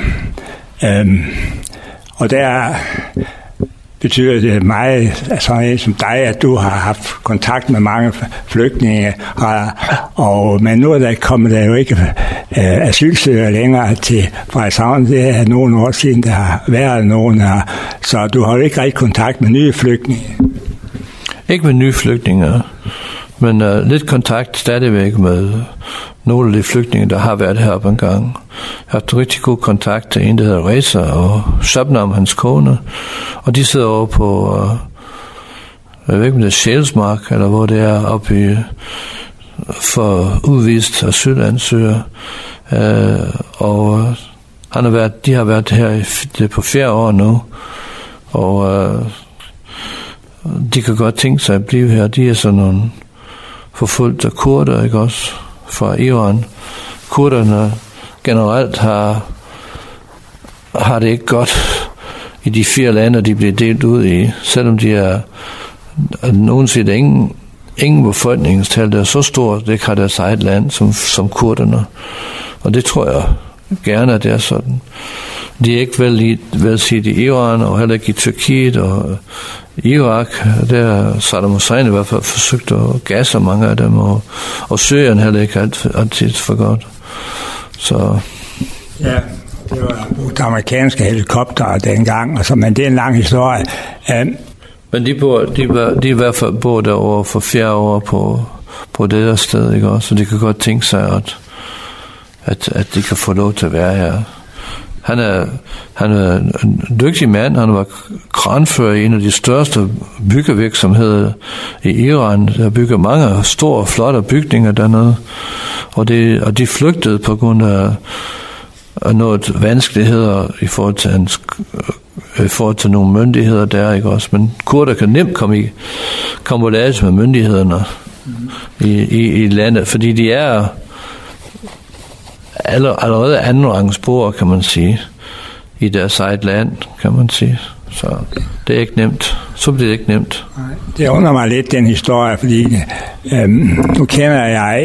og der betyder det meget, altså som dig, at du har haft kontakt med mange flygtninge, men nu er der kommet der jo ikke asylsøgere længere til Frederikshavn. Det er nogle år siden, der har været nogen her, så du har jo ikke rigtig kontakt med nye flygtninge. Ikke med nye flygtninge, men lidt kontakt stadigvæk med nogle af de flygtninge, der har været heroppe en gang. Jeg har haft rigtig god kontakt til en, der hedder Reza, og Shabnam, hans kone. Og de sidder over på, jeg ved ikke, om det er Sjælsmark, eller hvor det er oppe i, for udvist asylansøgere. Og de har været her på 4 år nu. Og de kan godt tænke sig at blive her. De er sådan nogle forfulgte kurder, ikke også? Fra Iran. Kurderne generelt har det ikke godt i de 4 lande, de bliver delt ud i, selvom de er nogensinde ingen befolkningstal, der er så stort, det ikke har deres eget land som kurderne. Og det tror jeg gerne, at det er sådan. De er ikke velset i Iran, og heller ikke i Tyrkiet og Irak. Der Saddam Hussein i hvert fald forsøgt at gasse mange af dem, og Syrien heller ikke altid for godt. Så ja, det var de amerikanske helikoptere dengang, men det er en lang historie. Men de i hvert fald bor derovre for 4 år på det der sted, ikke også? Så de kan godt tænke sig, at de kan få lov til at være her. Han er en dygtig mand. Han var kranfører i en af de største byggevirksomheder i Iran. Der bygger mange store, flotte bygninger dernede. Og de flygtede på grund af noget vanskeligheder i forhold til nogle myndigheder der, ikke også? Men kurder kan nemt komme i kampolage med myndighederne i landet, fordi de er allerede andenrangsborgere, kan man sige, i deres eget land, kan man sige. Så det er ikke nemt. Så bliver det ikke nemt. Det undrer mig lidt, den historie, fordi nu kender jeg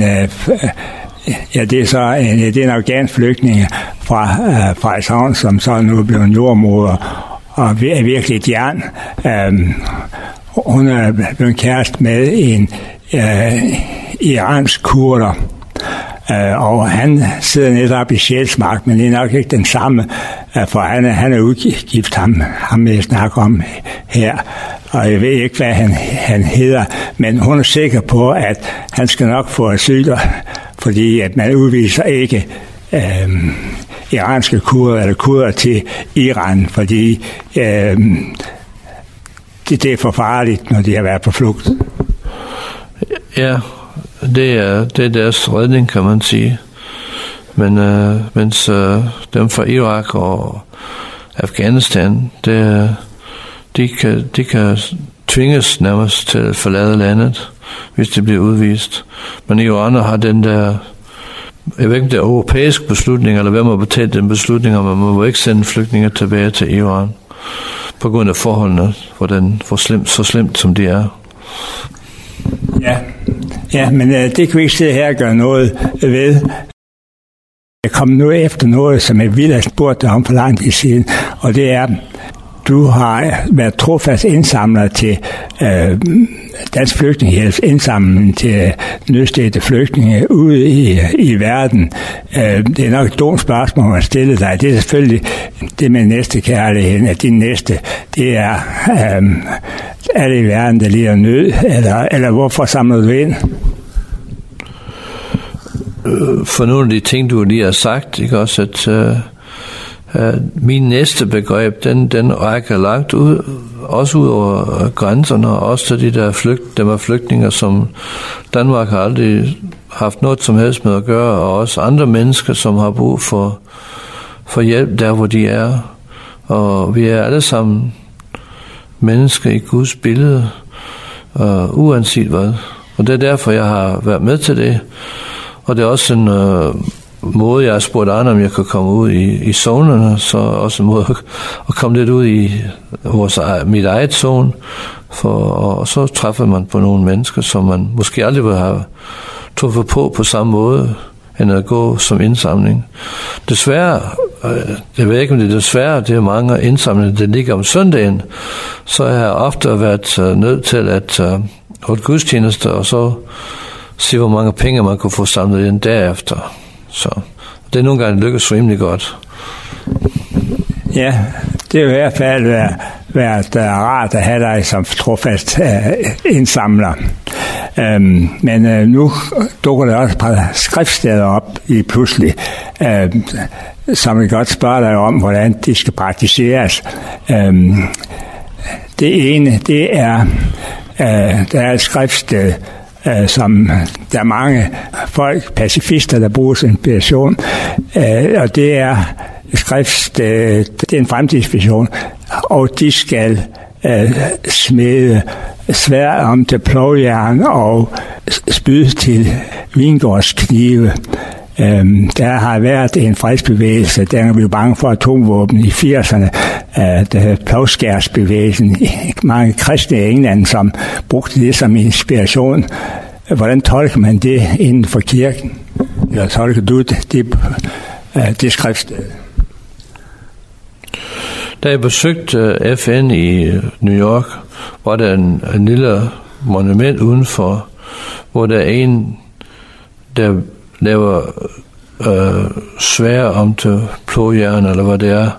det er en afghansk flygtning fra Frederikshavn, som så nu er blevet en jordmoder, og er virkelig et jern. Hun er blevet kæreste med en iransk kurder, og han sidder netop i Sjælsmark, men det er nok ikke den samme, for han er udgift, ham jeg snakker om her, og jeg ved ikke, hvad han hedder, men hun er sikker på, at han skal nok få asyl, fordi at man udviser ikke iranske kurder eller kurder til Iran, fordi det er for farligt, når de har været på flugt. Ja, det er deres redning, kan man sige. Men mens dem fra Irak og Afghanistan, de kan tvinges nærmest til at forlade landet, hvis de bliver udvist. Men iraner har den der, jeg ved ikke, det er europæisk beslutning, eller hvem har betalt den beslutning, om man må ikke sende flygtninge tilbage til Iran, på grund af forholdene, så slemt som de er. Ja, men det kan vi ikke sidde her og gøre noget ved. Jeg kom nu efter noget, som jeg ville have spurgt dig om for lang tid siden, og det er, du har været trofast indsamler til Dansk Flygtningehjælps indsamling til nødstedte flygtninge ude i verden. Det er nok et dumt spørgsmål at stille dig. Det er selvfølgelig det med næstekærligheden, at din næste, det er alle i verden, der lider nød, eller hvorfor samler du ind? For nogle af de ting, du lige har sagt, ikke også, at min næste begreb, den rækker langt ud, også ud over grænserne, og også til de der flygtninge, som Danmark har aldrig haft noget som helst med at gøre, og også andre mennesker, som har brug for hjælp der, hvor de er. Og vi er alle sammen mennesker i Guds billede, uanset hvad. Og det er derfor, jeg har været med til det. Og det er også en måde, jeg har spurgt andre, om jeg kan komme ud i zonerne, så også en måde at komme lidt ud i mit eget zone, og så træffer man på nogle mennesker, som man måske aldrig vil have truffet på samme måde, end at gå som indsamling. Desværre, jeg ved ikke, om det er desværre, det er mange indsamlinger, der ligger om søndagen, så jeg har ofte været nødt til at holde gudstjenester, og så se, hvor mange penge man kunne få samlet ind derefter. Så det er nogle gange lykkes rimelig godt. Ja, det er i hvert fald været rart at have dig som trofast indsamler. Men nu dukker der også et par skriftsteder op i pludselig, som jeg godt spørger dig om, hvordan de skal praktiseres. Det ene, det er, der er et skriftsted, som der er mange folk, pacifister, der bruger sin inspiration, og det er det er en fremtidsvision, og de skal smede sværd om til plogjern og spyd til vingårdsknive. Der har været en fredsbevægelse, der er vi jo bange for atomvåben i 80'erne, plovskærsbevægelsen, mange kristne i England, som brugte det som inspiration. Hvordan tolker man det inden for kirken? Eller tolker du det skriftsted? Da jeg besøgte FN i New York, var der en lille monument udenfor, hvor der er en, der laver svær om til plogjern, eller hvad det er.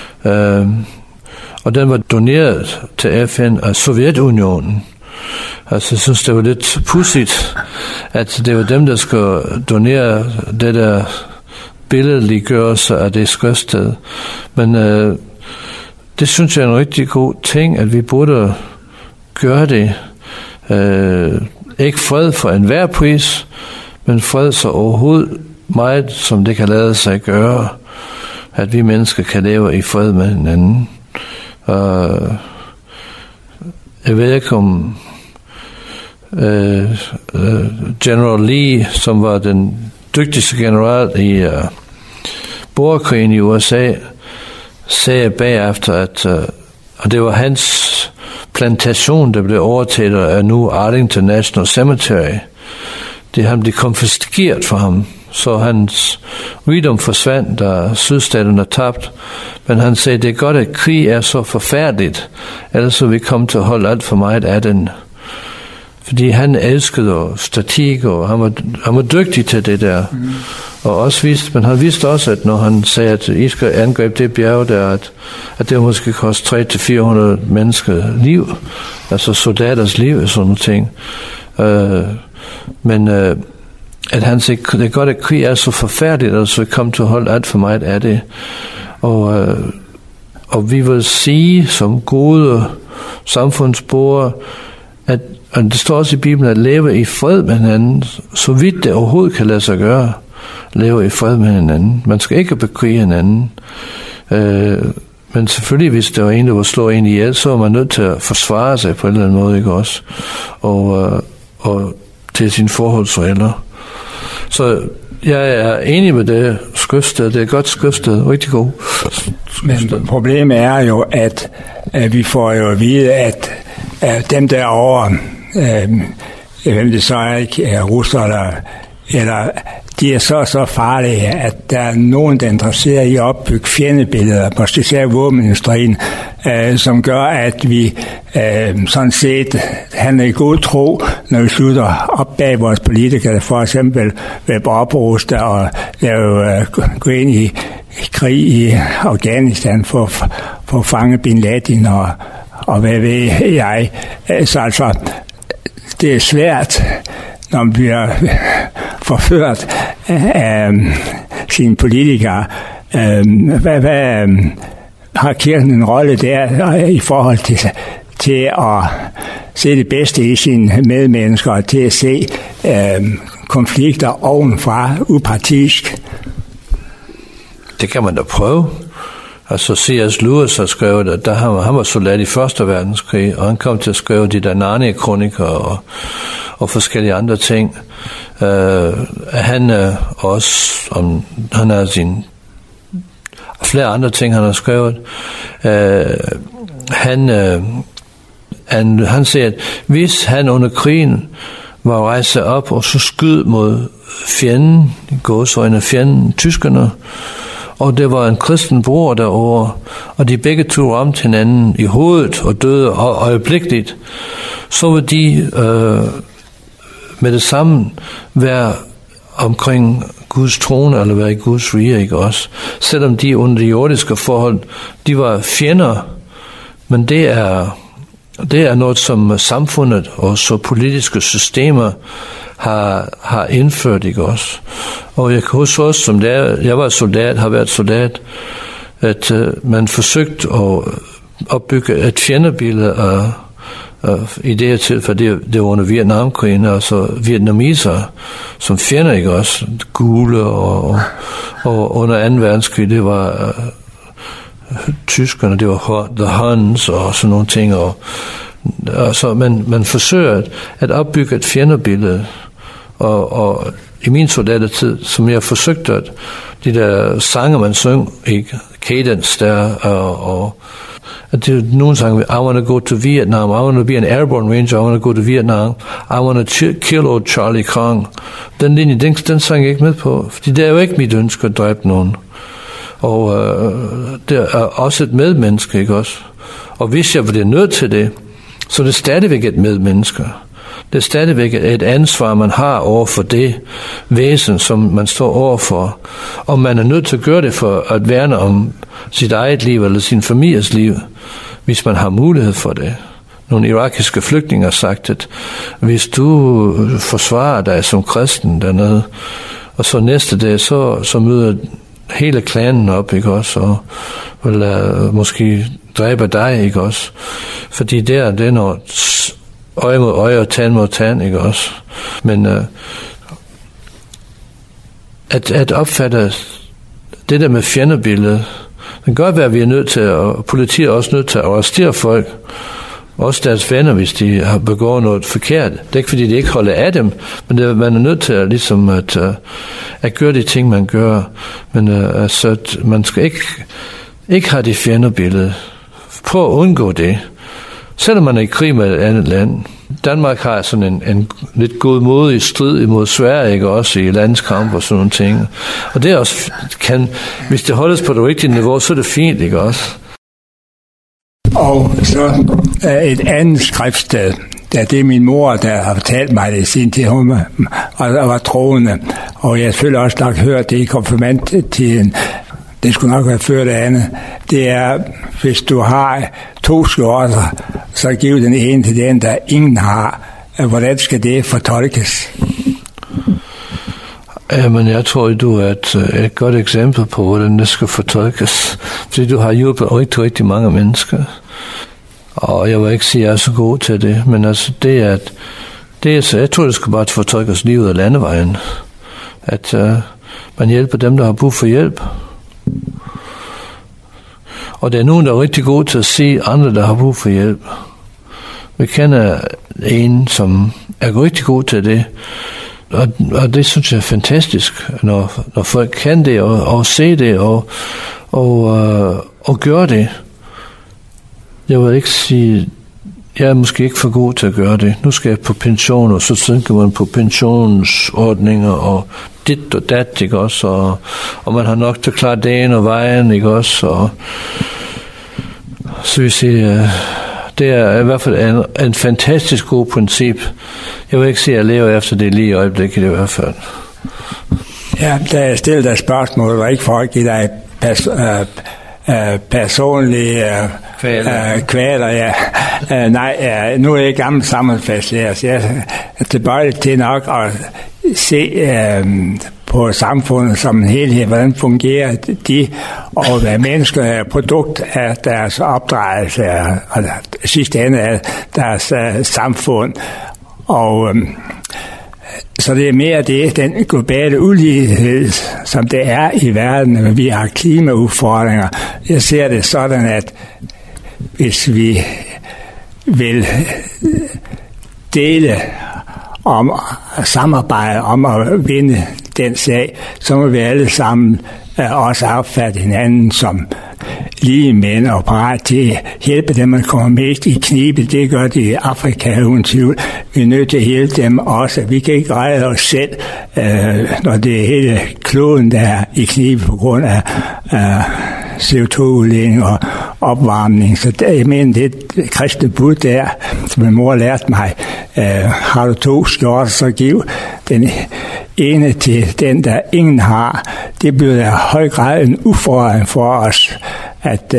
Og den var doneret til FN af Sovjetunionen. Altså, jeg synes, det var lidt pudsigt, at det var dem, der skulle donere det der billedliggørelse af det skriftsted. Men det synes jeg er en rigtig god ting, at vi burde gøre det. Ikke fred for enhver pris, men fred så overhovedet meget, som det kan lade sig gøre, at vi mennesker kan leve i fred med hinanden. Jeg ved ikke om General Lee, som var den dygtigste general i borgerkrigen i USA, sagde bagefter, at og det var hans plantation, der blev overtaget af nu Arlington National Cemetery. Han blev konfiskeret for ham, så hans rigdom forsvandt, da sydstaterne tabt. Men han sagde, det er godt, at krig er så forfærdeligt, ellers så vi komme til at holde alt for meget af den. Fordi han elskede statik, og han var dygtig til det der. Og også men han vidste også, at når han sagde, at I skal angribe det bjerg der, at det måske koste 300-400 mennesker liv, altså soldaters liv og sådan nogle ting. Men at han siger, det er godt, at krig er så forfærdeligt, at så vi kommer til at holde alt for meget af det. Og vi vil sige som gode samfundsborgere, at det står også i Bibelen, at leve i fred med hinanden, så vidt det overhovedet kan lade sig gøre. Leve i fred med hinanden. Man skal ikke bekrige hinanden. Men selvfølgelig, hvis der var en, der var slået en ihjel, så var man nødt til at forsvare sig på en eller anden måde, ikke også? Og til sine forholdsregler. Så jeg er enig med det skriftsted. Det er et godt skriftsted. Rigtig god. Men problemet er jo, at vi får jo at vide, at dem derovre, hvem det så er, ikke russere, eller de er så farlige, at der er nogen, der er interesseret i at opbygge fjendebilleder, måske især våbenindustrien, som gør, at vi sådan set handler i god tro, når vi slutter op bag vores politikere, for eksempel ved opruste og gå ind i krig i Afghanistan for at fange Bin Laden og hvad ved jeg. Så altså, det er svært, når man bliver forført af sine politikere. Hvad har kirken en rolle der i forhold til at se det bedste i sine medmennesker og til at se konflikter ovenfra upartisk? Det kan man da prøve. Altså C.S. Lewis har skrevet, at han var soldat i Første Verdenskrig, og han kom til at skrive de der Narnia-kroniker og forskellige andre ting. Han også, han har sine flere andre ting, han har skrevet. Han siger, at hvis han under krigen var rejse op og så skyd mod fjenden, fjenden, tyskerne, og det var en kristen bror derovre, og de begge to ramte hinanden i hovedet og døde øjeblikkeligt, så var de med det samme være omkring Guds trone, eller være i Guds rige, ikke også? Selvom de under de jordiske forhold, de var fjender, men det er noget, som samfundet og så politiske systemer har indført, ikke også? Og jeg kan huske også, som det er, jeg var soldat, har været soldat, at man forsøgte at opbygge et fjendebillede af i det her tilfælde, det var under Vietnamkrigen, altså vietnamiser som fjender, ikke også? Gule og under 2. verdenskrig, det var tyskerne, det var The Huns og sådan nogle ting, og altså man forsøger at opbygge et fjendebillede, og i min soldatertid, som jeg forsøgte, at de der sange, man syng, ikke? Cadence der, og at det er nogle sange, I want to go to Vietnam, I want to be an airborne ranger, I want to go to Vietnam, I want to kill old Charlie Kong. Den linje, den sang jeg ikke med på, fordi det er jo ikke mit ønske at dræbe nogen. Og det er også et medmenneske, ikke også? Og hvis jeg bliver nødt til det, så er det stadigvæk et medmenneske. Det er stadigvæk et ansvar, man har over for det væsen, som man står overfor. Og man er nødt til at gøre det for at værne om sit eget liv eller sin families liv, hvis man har mulighed for det. Nogle irakiske flygtninge har sagt, at hvis du forsvarer dig som kristen dernede, og så næste dag, så møder hele klanen op, ikke også, og vil måske dræbe dig, ikke også. Fordi det er noget øje mod øje og tand mod tand, ikke også. Men at opfatte det der med fjendebilledet, det kan godt være, at vi er nødt til, og politiet er også nødt til at arrestere folk, også deres venner, hvis de har begået noget forkert. Det er ikke, fordi de ikke holder af dem, men man er nødt til at gøre de ting, man gør. Men altså, man skal ikke have det fjendebillede. Prøv at undgå det. Selvom man er i krig med et andet land. Danmark har sådan en lidt godmodig strid imod Sverige, ikke også, i landskamp og sådan nogle ting. Og det også hvis det holdes på det rigtige niveau, så er det fint, ikke også? Og så et andet skriftsted, det er min mor, der har fortalt mig det siden til hun var troende. Og jeg selvfølgelig også nok hørt det i konfirmandtiden. Det skulle nok være før det andet. Det er, hvis du har 2 skjorter, så giv den ene til den, der ingen har. Hvordan skal det fortolkes? Men jeg tror, du er et godt eksempel på, hvordan det skal fortolkes. Fordi du har hjulpet rigtig, rigtig mange mennesker. Og jeg vil ikke sige, at jeg er så god til det, men altså jeg tror, det skal bare fortrykke os lige ud af landevejen. At man hjælper dem, der har brug for hjælp. Og der er nogen, der er rigtig gode til at se andre, der har brug for hjælp. Vi kender en, som er rigtig god til det. Og det synes jeg er fantastisk, når folk kan det og se det og gøre det. Jeg vil ikke sige, jeg er måske ikke for god til at gøre det. Nu skal jeg på pension, og så tænker man på pensionsordninger og dit og dat, ikke også? Og man har nok til at klare dagen og vejen, ikke også? Og så vil jeg sige, det er i hvert fald en fantastisk god princip. Jeg vil ikke sige, at jeg lever efter det lige i øjeblikket i hvert fald. Ja, der er stillet et spørgsmål, og ikke for at give dig personlige kvaler. Ja. Nej, nu er jeg gammel samfundsfagslærer, så jeg er tilbøjelig til nok at se på samfundet som en helhed, hvordan fungerer de, og hvad mennesker er produkt af deres opdragelse, og sidste ende af deres samfund. Og så det er mere det, den globale ulighed, som det er i verden. Vi har klimaudfordringer. Jeg ser det sådan, at hvis vi vil dele om at samarbejde om at vinde den sag, så må vi alle sammen også opfatte hinanden som lige mænd og parat til at hjælpe dem, man kommer mest i knibe. Det gør de i Afrika uden tvivl. Vi er nødt til at hjælpe dem også. Vi kan ikke redde os selv, når det er hele kloden, der er i knibe på grund af CO2-udledning og opvarmning. Så der, jeg mener, det er et kristne bud der, som min mor lærte mig. Har du 2 skjorter, så giv den ene til den, der ingen har. Det bliver i høj grad en udfordring for os, at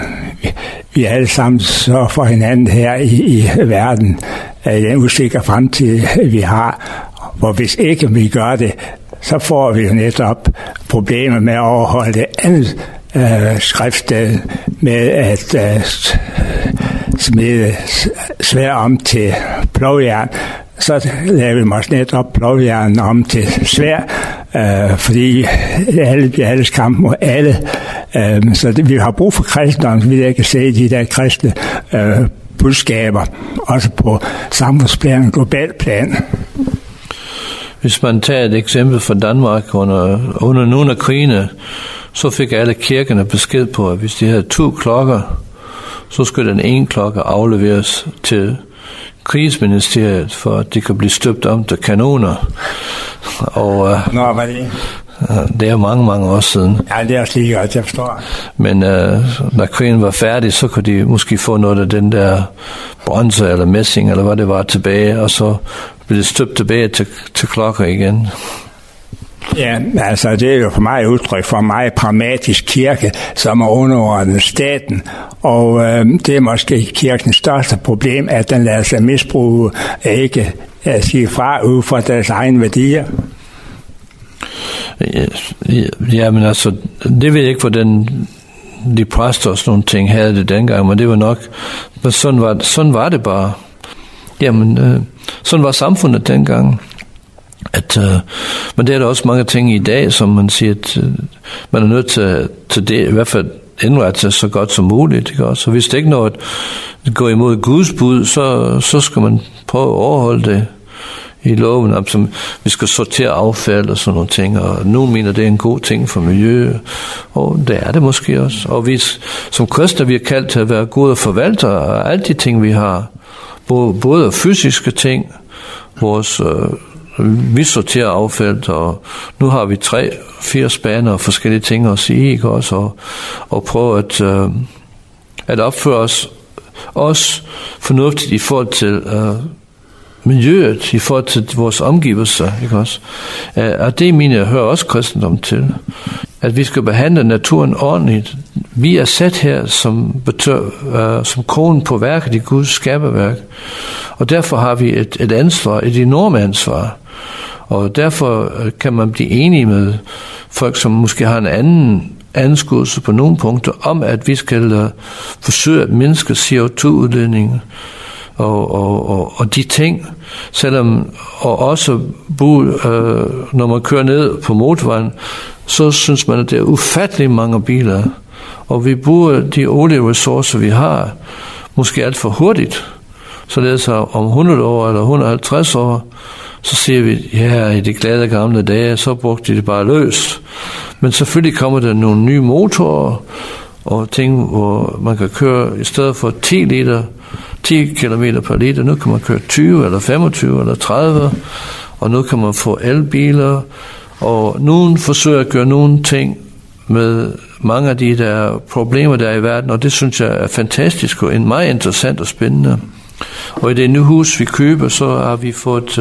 vi alle sammen sørger for hinanden her i verden, i den usikre fremtid, vi har. Og hvis ikke vi gør det, så får vi jo netop problemer med at overholde det andet skriftsted med at smide sværd om til plovjern. Så laver vi måske netop plovjernen om til sværd, fordi alle bliver alles kamp mod alle. Så vi har brug for kristendom, så vi kan se de der kristne budskaber, også på samfundsplan og global plan. Hvis man tager et eksempel fra Danmark under nogle af krigene, så fik alle kirkerne besked på, at hvis de havde 2 klokker, så skulle den ene klokke afleveres til krigsministeriet, for at de kan blive støbt om til kanoner. Og Nå, hvad er det? Det er mange år siden. Ja, det er også lige godt, jeg forstår. Men når krigen var færdig, så kunne de måske få noget af den der bronze eller messing, eller hvad det var, tilbage, og så blev det støbt tilbage til klokker igen. Ja, altså det er jo for mig udtryk for en meget pragmatisk kirke, som er underordnet staten, og det er måske kirkens største problem, at den lader sig misbruge, ikke at sige fra ud fra deres egne værdier. Ja, men altså, det ved jeg ikke, hvordan de præster og sådan nogle ting havde det dengang, men det var nok, men sådan var det bare. Jamen, sådan var samfundet dengang. Men det er der også mange ting i dag, som man siger, at man er nødt til det, i hvert fald indrette sig så godt som muligt. Ikke? Så hvis det ikke når at gå imod Guds bud, så skal man prøve at overholde det i loven. Altså, vi skal sortere affald og sådan nogle ting, og nogen mener, det er en god ting for miljøet, og det er det måske også. Og vi som kristne, vi er kaldt til at være gode forvaltere af alle de ting, vi har. Både fysiske ting, vores vi sorterer affald, og nu har vi 3-4 spaner og forskellige ting at sige, ikke også, og prøve at opføre os også fornuftigt i forhold til miljøet, i forhold til vores omgivelser, ikke også. Og det mener jeg hører også kristendom til, at vi skal behandle naturen ordentligt. Vi er sat her som kronen på værket i Guds skaberværk, og derfor har vi et ansvar, et enormt ansvar. Og derfor kan man blive enige med folk, som måske har en anden anskuelse på nogle punkter om, at vi skal forsøge at mindske CO2-udledningen og de ting, selvom og også når man kører ned på motorvejen, så synes man, at det er ufattelig mange biler, og vi bruger de olieressourcer, vi har, måske alt for hurtigt. Således om 100 år eller 150 år, så siger vi, ja, i de glade gamle dage, så brugte de det bare løs. Men selvfølgelig kommer der nogle nye motorer og ting, hvor man kan køre i stedet for 10 km per liter, nu kan man køre 20 eller 25 eller 30, og nu kan man få elbiler, og nogen forsøger at gøre nogle ting med mange af de der problemer, der er i verden, og det synes jeg er fantastisk og meget interessant og spændende. Og i det nye hus, vi køber, så har vi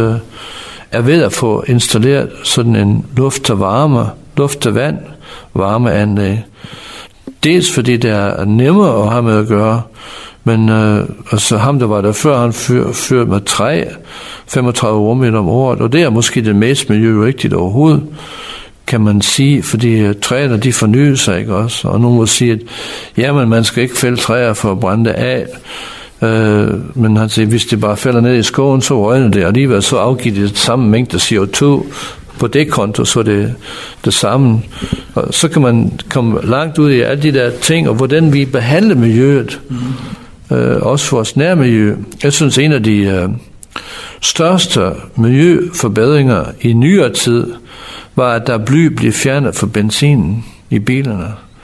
er ved at få installeret sådan en luft-til-vand varmeanlæg. Dels fordi det er nemmere at have med at gøre, men altså ham, der var der før, han førte med træ 35 rummeter om året, og det er måske det mest miljørigtigt overhovedet, kan man sige, fordi træerne, de fornyer sig, ikke også? Og nogen må sige, at jamen, man skal ikke fælde træer for at brænde af, men han siger, hvis det bare falder ned i skoven, så røgner det, og alligevel så afgiver det samme mængde CO2 på det konto, så det samme. Og så kan man komme langt ud i alle de der ting, og hvordan vi behandler miljøet, også vores nærmiljø. Jeg synes, en af de største miljøforbedringer i nyere tid, var, at der bly blev fjernet fra benzinen i bilerne.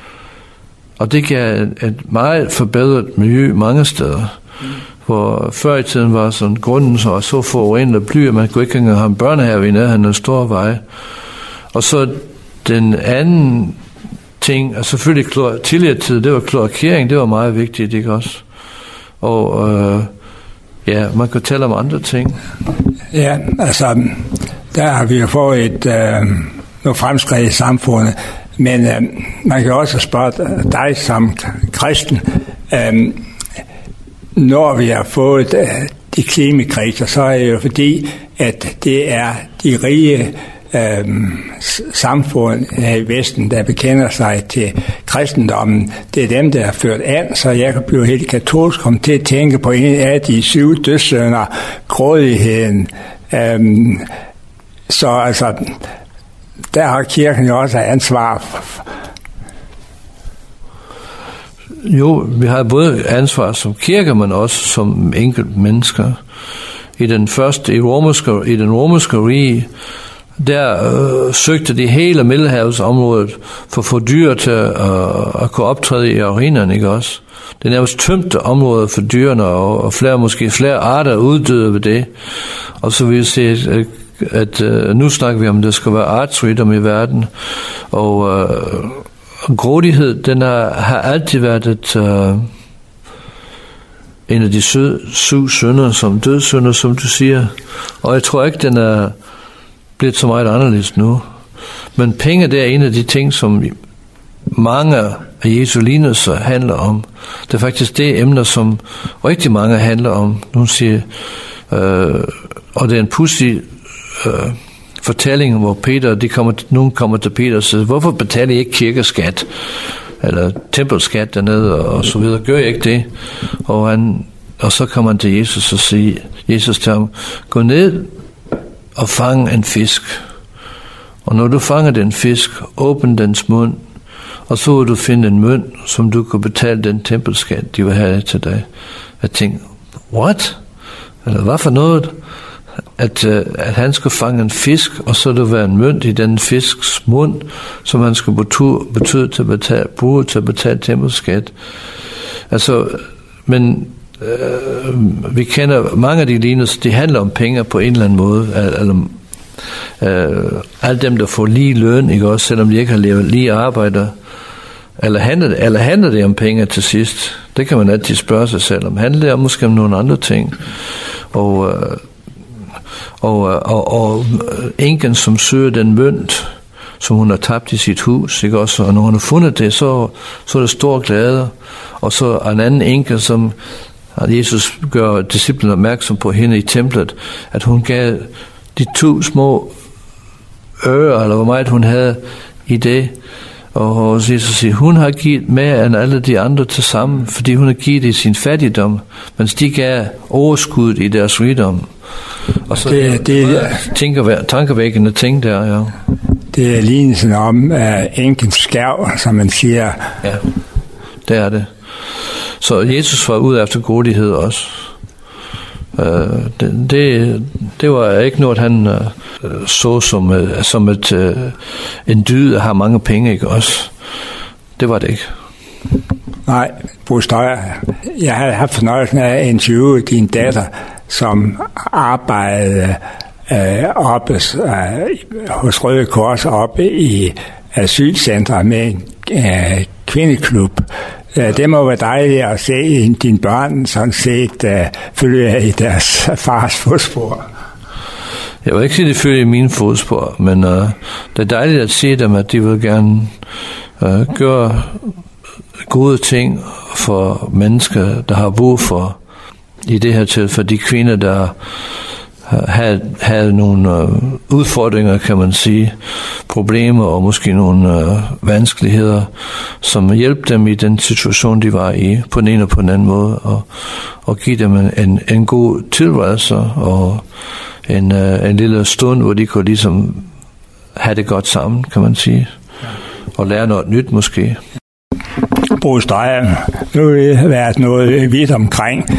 Og det gav et meget forbedret miljø mange steder. Hvor før i tiden var sådan grunden så forurenet af bly, at man kunne ikke engang have en børnehave i nærheden af en stor vej. Og så den anden ting, og selvfølgelig tidligere tid, det var kloakering, det var meget vigtigt, ikke også? Og ja, man kan tale om andre ting. Ja, altså, der har vi jo fået noget fremskridt i samfundet, men man kan også spørge dig som kristen, når vi har fået de klimakriser, så er det jo fordi, at det er de rige samfund her i Vesten, der bekender sig til kristendommen. Det er dem, der er ført an, så jeg kan blive helt katolsk, komme til at tænke på en af de 7 dødssynder, grådigheden. Så altså, der har kirken jo også ansvar. Jo, vi har både ansvar som kirke, men også som enkelt mennesker. I den romerske rige, der søgte de hele Middelhavsområdet for at få dyr til at kunne optræde i arenerne, ikke også? Det er nærmest tømte områder for dyrene, og måske flere arter uddøde ved det. Og så vil jeg se, at nu snakker vi om, at der skal være artsrigdom i verden, og grådighed, den har altid været en af de 7 synder, som dødssynder, som du siger. Og jeg tror ikke, den er blevet så meget anderledes nu. Men penge, det er en af de ting, som mange af Jesu lignelser handler om. Det er faktisk det emner, som rigtig mange handler om. Nogen siger, og det er en pudsig fortælling, hvor nogen kommer til Peter og siger, hvorfor betaler I ikke kirkeskat? Eller tempelskat dernede, og så videre. Gør jeg ikke det? Og så kommer han til Jesus og siger, Jesus til ham, gå ned og fang en fisk. Og når du fanger den fisk, åbn dens mund, og så vil du finde en mønt, som du kan betale den tempelskat, de vil have til dig. Jeg tænkte, what? Eller hvad for noget? At han skulle fange en fisk, og så der være en mønt i den fisks mund, som han skulle betyde til at betale tempelskat. Altså, men vi kender mange af de lignelser, de handler om penge på en eller anden måde, alle dem, der får lige løn, ikke også, selvom de ikke har levet lige arbejder, eller handler det om penge til sidst? Det kan man altid spørge sig selv om. Handler det om måske om nogle andre ting? Og enken, som søger den mønt, som hun har tabt i sit hus, ikke også? Og når hun har fundet det, så er det stor glæde. Og så en anden enke, som Jesus gør disciplen opmærksom på hende i templet, at hun gav de 2 små øre, eller hvor meget hun havde i det, Og Jesus siger, hun har givet mere end alle de andre til sammen, fordi hun har givet i sin fattigdom, mens de gav overskud i deres rigdom. Og så det tankevækkende ting der, ja. Det er lignelsen om enkens skærv, som man siger. Ja, det er det. Så Jesus var ude efter grådighed også. Det var ikke noget, han så som en dyd at have mange penge, ikke også? Det var det ikke. Nej, Bo Støjer, jeg havde haft fornøjelsen af at interviewe din datter, som arbejdede hos Røde Kors oppe i asylcentret med en kvindeklub. Det må være dejligt at se dine børn sådan set følge i deres fars fodspor. Jeg vil ikke sige, at de følger i mine fodspor, men det er dejligt at se dem, at de vil gerne gøre gode ting for mennesker, der har brug for, i det her tilfælde, de kvinder, der havde nogle udfordringer, kan man sige, problemer og måske nogle vanskeligheder, som hjælper dem i den situation, de var i, på den ene og på den anden måde, og give dem en god tilværelse og en lille stund, hvor de kunne ligesom have det godt sammen, kan man sige, og lære noget nyt måske. Bo Støjer, nu har det været noget vidt omkring.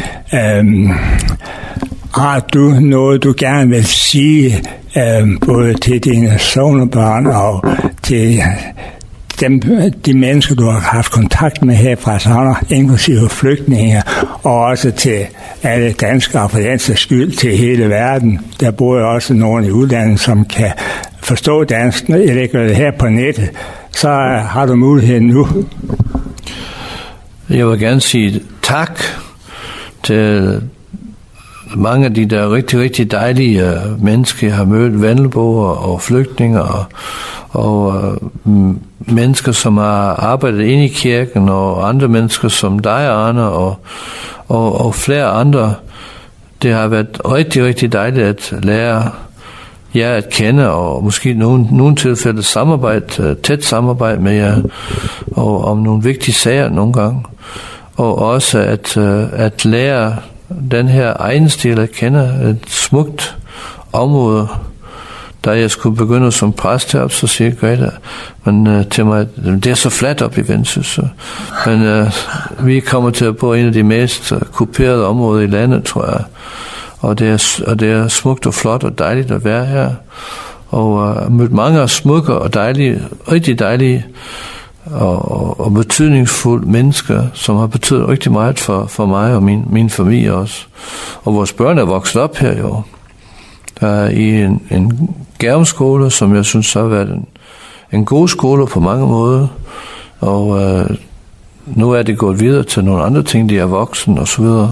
Har du noget, du gerne vil sige, både til dine sønnebørn og til de mennesker, du har haft kontakt med her fra Savner, inklusive flygtninge, og også til alle danskere, og for den sags skyld til hele verden? Der bor jo også nogen i udlandet, som kan forstå dansk. Jeg lægger det her på nettet, så har du muligheden nu. Jeg vil gerne sige tak til mange af de der rigtig, rigtig dejlige mennesker, jeg har mødt, vandleboer og flygtninger og mennesker, som har arbejdet inde i kirken, og andre mennesker som dig, Arne, og flere andre. Det har været rigtig, rigtig dejligt at lære jer at kende, og måske nogle tilfælde tæt samarbejde med jer, og om nogle vigtige sager nogle gange. Og også at lære den her egen stil at kende, et smukt område. Da jeg skulle begynde som præst heroppe, så siger Greta til mig, det er så fladt op i Vendsyssel. Men vi kommer til at bo i en af de mest kuperede områder i landet, tror jeg. Og det er smukt og flot og dejligt at være her. Og mødt mange smukke og dejlige, rigtig dejlige og betydningsfulde mennesker, som har betydet rigtig meget for mig og min familie også. Og vores børn er vokset op her jo. Der er i en Gærumskole, som jeg synes har været en god skole på mange måder. Og nu er det gået videre til nogle andre ting, de er voksen og så videre.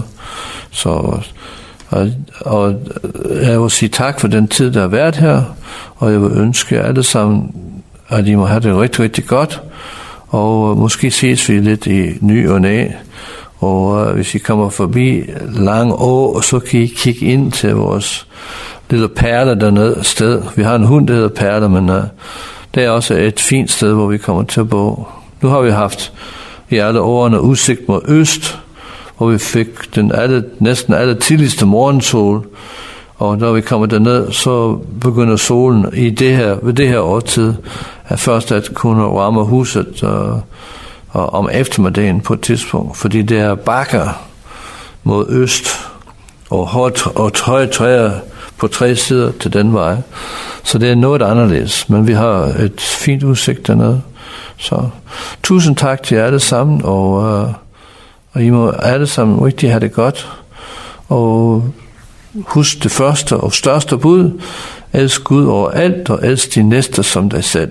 Og jeg vil sige tak for den tid, der har været her, og jeg vil ønske alle sammen, at I må have det rigtig, rigtig godt, og måske ses vi lidt i ny og næ, og hvis I kommer forbi lange år, så kan I kigge ind til vores lille Perle dernede sted. Vi har en hund, der hedder Perle, men det er også et fint sted, hvor vi kommer til at bo. Nu har vi haft i alle årene udsigt mod øst, hvor vi fik næsten alle tidligste morgensol, og når vi kommer derned, så begynder solen ved det her årtid først at kunne ramme huset og om eftermiddagen på et tidspunkt, fordi det er bakker mod øst og høje træer på 3 sider til den vej, så det er noget anderledes, men vi har et fint udsigt dernede. Så tusind tak til jer alle sammen, og I må alle sammen rigtig have det godt. Og husk det første og største bud. Elsk Gud over alt, og elsk din næste som dig selv.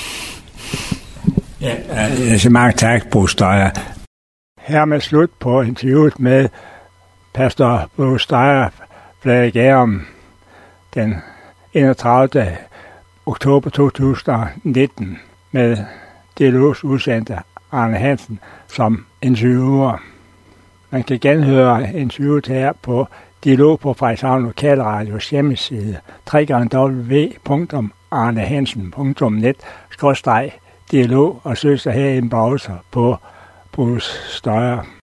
Ja, så mange tak, Bo Støjer. Hermed slut på interviewet med pastor Bo Støjer fra Gærum den 31. oktober 2019 med DLO's udsendte Arne Hansen som interviewer. Man kan genhøre interviewet her på DLO på Frederikshavn Lokalradios hjemmeside www.arnehansen.net/DLO. dialog og søster herinde også på Bruce Støjer.